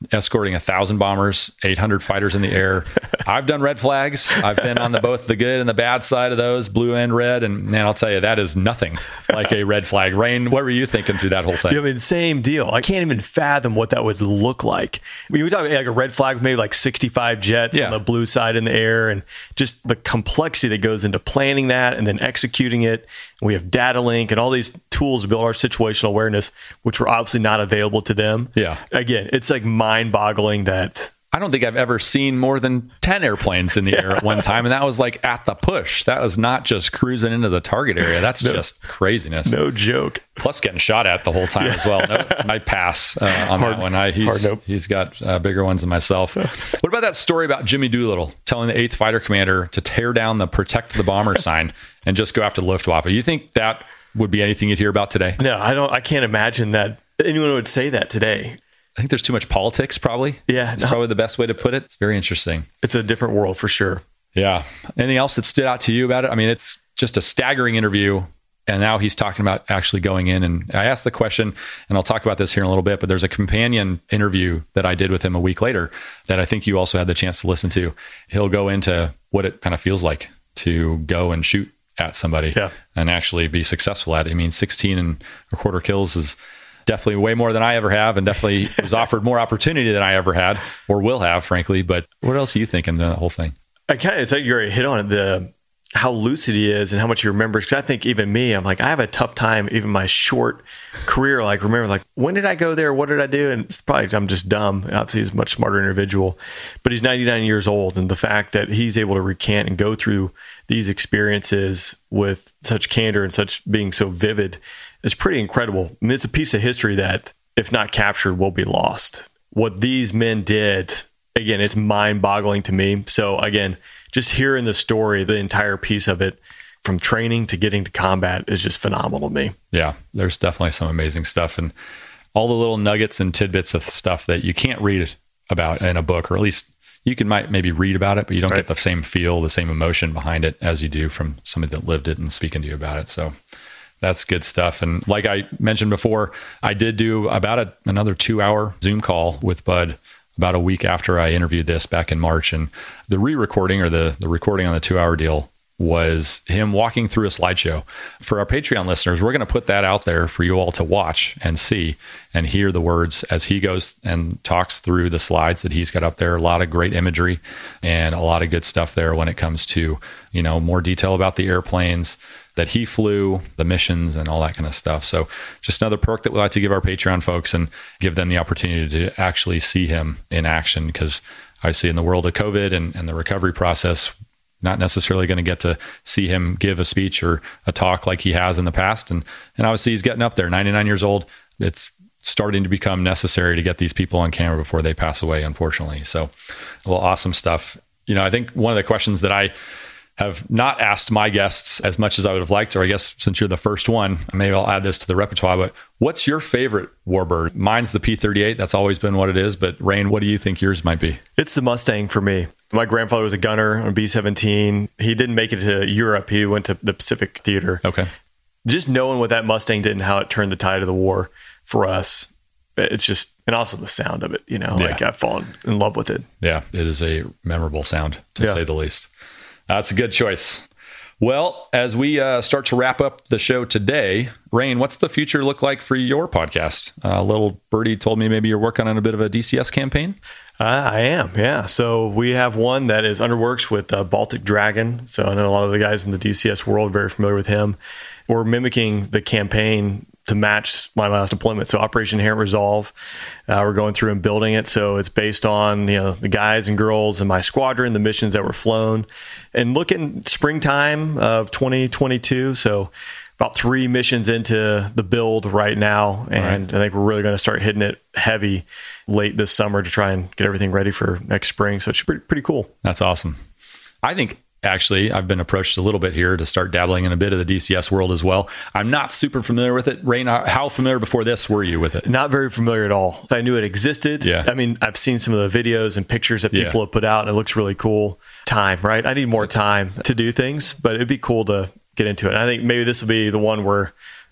escorting a thousand bombers, eight hundred fighters in the air. I've done red flags. I've been on the both the good and the bad side of those, blue and red. And man, I'll tell you, that is nothing like a red flag. Rain, what were you thinking through that whole thing? Yeah, I mean, same deal. I can't even fathom what that would look like. I mean, we talk like a red flag, maybe like sixty-five jets yeah. on the blue side in the air, and just the complexity that goes into planning that and then executing it. We have data link and all these tools to build our situational awareness, which were obviously not available to them. Yeah. Again, it's like mind boggling that I don't think I've ever seen more than ten airplanes in the yeah. air at one time. And that was like at the push. That was not just cruising into the target area. That's no, just craziness. No joke. Plus getting shot at the whole time yeah. as well. No, I pass uh, on hard, that one. I, he's, hard nope. he's got uh, bigger ones than myself. What about that story about Jimmy Doolittle telling the eighth Fighter Commander to tear down the Protect the Bomber sign and just go after the Luftwaffe? You think that would be anything you'd hear about today? No, I don't. I can't imagine that anyone would say that today. I think there's too much politics, probably. Yeah. It's no. probably the best way to put it. It's very interesting. It's a different world for sure. Yeah. Anything else that stood out to you about it? I mean, it's just a staggering interview. And now he's talking about actually going in. And I asked the question, and I'll talk about this here in a little bit, but there's a companion interview that I did with him a week later that I think you also had the chance to listen to. He'll go into what it kind of feels like to go and shoot at somebody yeah. and actually be successful at it. I mean, sixteen and a quarter kills is definitely way more than I ever have, and definitely was offered more opportunity than I ever had or will have, frankly. But what else are you thinking the whole thing? I kind of, it's like you already hit on it, the how lucid he is and how much he remembers. Because I think even me, I'm like, I have a tough time, even my short career, like remember, like, when did I go there? What did I do? And it's probably, I'm just dumb. And obviously he's a much smarter individual, but he's ninety-nine years old. And the fact that he's able to recant and go through these experiences with such candor and such being so vivid is pretty incredible. I mean, it's a piece of history that, if not captured, will be lost. What these men did, again, it's mind-boggling to me. So again, just hearing the story, the entire piece of it, from training to getting to combat, is just phenomenal to me. Yeah, there's definitely some amazing stuff, and all the little nuggets and tidbits of stuff that you can't read about in a book, or at least you can might maybe read about it, but you don't right. get the same feel, the same emotion behind it as you do from somebody that lived it and speaking to you about it. So that's good stuff. And like I mentioned before, I did do about a, another two hour Zoom call with Bud about a week after I interviewed this back in March. And the re-recording, or the, the recording on the two hour deal, was him walking through a slideshow. For our Patreon listeners, we're going to put that out there for you all to watch and see and hear the words as he goes and talks through the slides that he's got up there. A lot of great imagery and a lot of good stuff there when it comes to, you know, more detail about the airplanes that he flew, the missions, and all that kind of stuff. So just another perk that we like to give our Patreon folks and give them the opportunity to actually see him in action, because I see in the world of COVID and, and the recovery process, not necessarily going to get to see him give a speech or a talk like he has in the past. And, and obviously he's getting up there, ninety-nine years old. It's starting to become necessary to get these people on camera before they pass away, unfortunately. So, well, awesome stuff. You know, I think one of the questions that I have not asked my guests as much as I would have liked, or I guess since you're the first one, maybe I'll add this to the repertoire, but what's your favorite warbird? Mine's the P thirty-eight. That's always been what it is. But Rain, what do you think yours might be? It's the Mustang for me. My grandfather was a gunner on B seventeen. He didn't make it to Europe. He went to the Pacific Theater. Okay. Just knowing what that Mustang did and how it turned the tide of the war for us, it's just, and also the sound of it, you know, yeah. like I've fallen in love with it. Yeah, it is a memorable sound, to yeah. say the least. That's a good choice. Well, as we uh, start to wrap up the show today, Rain, what's the future look like for your podcast? Uh, little birdie told me maybe you're working on a bit of a D C S campaign. Uh, I am, yeah. So we have one that is underworks with uh, Baltic Dragon. So I know a lot of the guys in the D C S world are very familiar with him. We're mimicking the campaign to match my last deployment. So Operation Inherent Resolve, uh, we're going through and building it. So it's based on, you know, the guys and girls in my squadron, the missions that were flown, and looking springtime of twenty twenty-two. So about three missions into the build right now. And right. I think we're really going to start hitting it heavy late this summer to try and get everything ready for next spring. So it's pretty, pretty cool. That's awesome. I think actually I've been approached a little bit here to start dabbling in a bit of the D C S world as well. I'm not super familiar with it. Rain, how familiar before this were you with it? Not very familiar at all. I knew it existed. Yeah. I mean, I've seen some of the videos and pictures that people yeah. have put out, and it looks really cool. Time, right? I need more time to do things, but it'd be cool to get into it. And I think maybe this will be the one where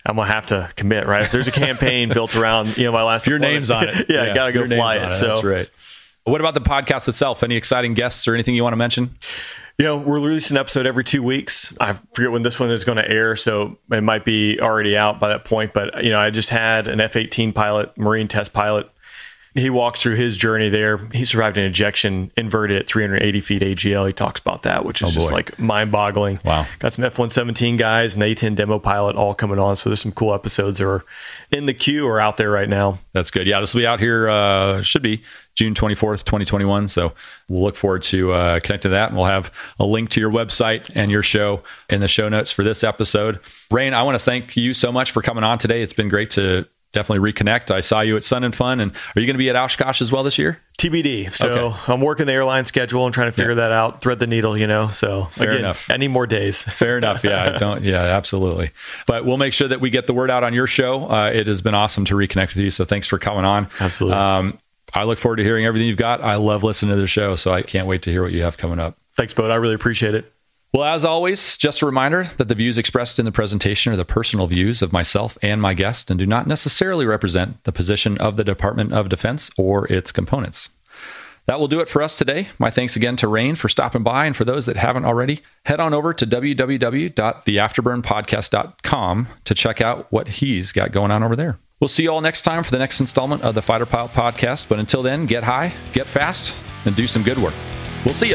I'm going to have to commit, right? If there's a campaign built around, you know, my last your name's on it. yeah, yeah, got to go fly it. it. So that's right. What about the podcast itself? Any exciting guests or anything you want to mention? You know, we're releasing an episode every two weeks. I forget when this one is going to air, so it might be already out by that point. But, you know, I just had an F eighteen pilot, Marine test pilot. He walks through his journey there. He survived an ejection inverted at three hundred eighty feet A G L. He talks about that, which is oh just like mind-boggling. Wow. Got some F one seventeen guys, an A ten demo pilot all coming on. So there's some cool episodes that are in the queue or out there right now. That's good. Yeah, this will be out here, uh, should be June twenty-fourth, twenty twenty-one. So we'll look forward to uh, connecting to that. And we'll have a link to your website and your show in the show notes for this episode. Rain, I want to thank you so much for coming on today. It's been great to definitely reconnect. I saw you at Sun and Fun. And are you going to be at Oshkosh as well this year? T B D. So okay. I'm working the airline schedule and trying to figure yeah. that out, thread the needle, you know. So Fair again, enough. I need more days. Fair enough. Yeah, I don't. Yeah, absolutely. But we'll make sure that we get the word out on your show. Uh, it has been awesome to reconnect with you. So thanks for coming on. Absolutely. Um, I look forward to hearing everything you've got. I love listening to the show. So I can't wait to hear what you have coming up. Thanks, Bo. I really appreciate it. Well, as always, just a reminder that the views expressed in the presentation are the personal views of myself and my guest and do not necessarily represent the position of the Department of Defense or its components. That will do it for us today. My thanks again to Rain for stopping by, and for those that haven't already, head on over to w w w dot the afterburn podcast dot com to check out what he's got going on over there. We'll see you all next time for the next installment of the Fighter Pilot Podcast, but until then, get high, get fast, and do some good work. We'll see you.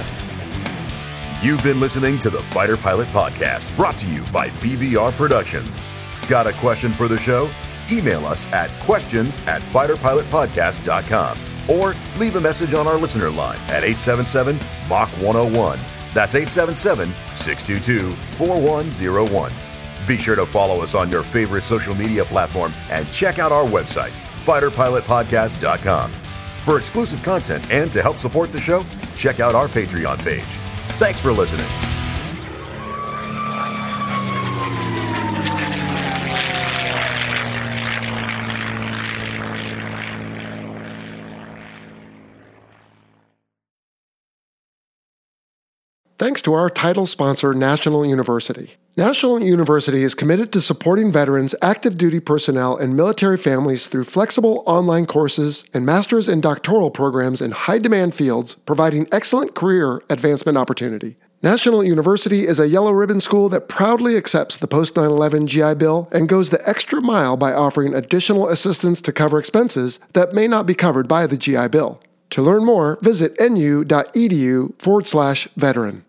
You've been listening to the Fighter Pilot Podcast, brought to you by B V R Productions. Got a question for the show? Email us at questions at fighter pilot podcast dot com or leave a message on our listener line at eight seven seven M A C H one oh one. That's eight seven seven, six two two, four one zero one. Be sure to follow us on your favorite social media platform and check out our website, fighter pilot podcast dot com. For exclusive content and to help support the show, check out our Patreon page. Thanks for listening. Thanks to our title sponsor, National University. National University is committed to supporting veterans, active duty personnel, and military families through flexible online courses and master's and doctoral programs in high-demand fields, providing excellent career advancement opportunity. National University is a yellow ribbon school that proudly accepts the post nine eleven G I Bill and goes the extra mile by offering additional assistance to cover expenses that may not be covered by the G I Bill. To learn more, visit nu.edu forward slash veteran.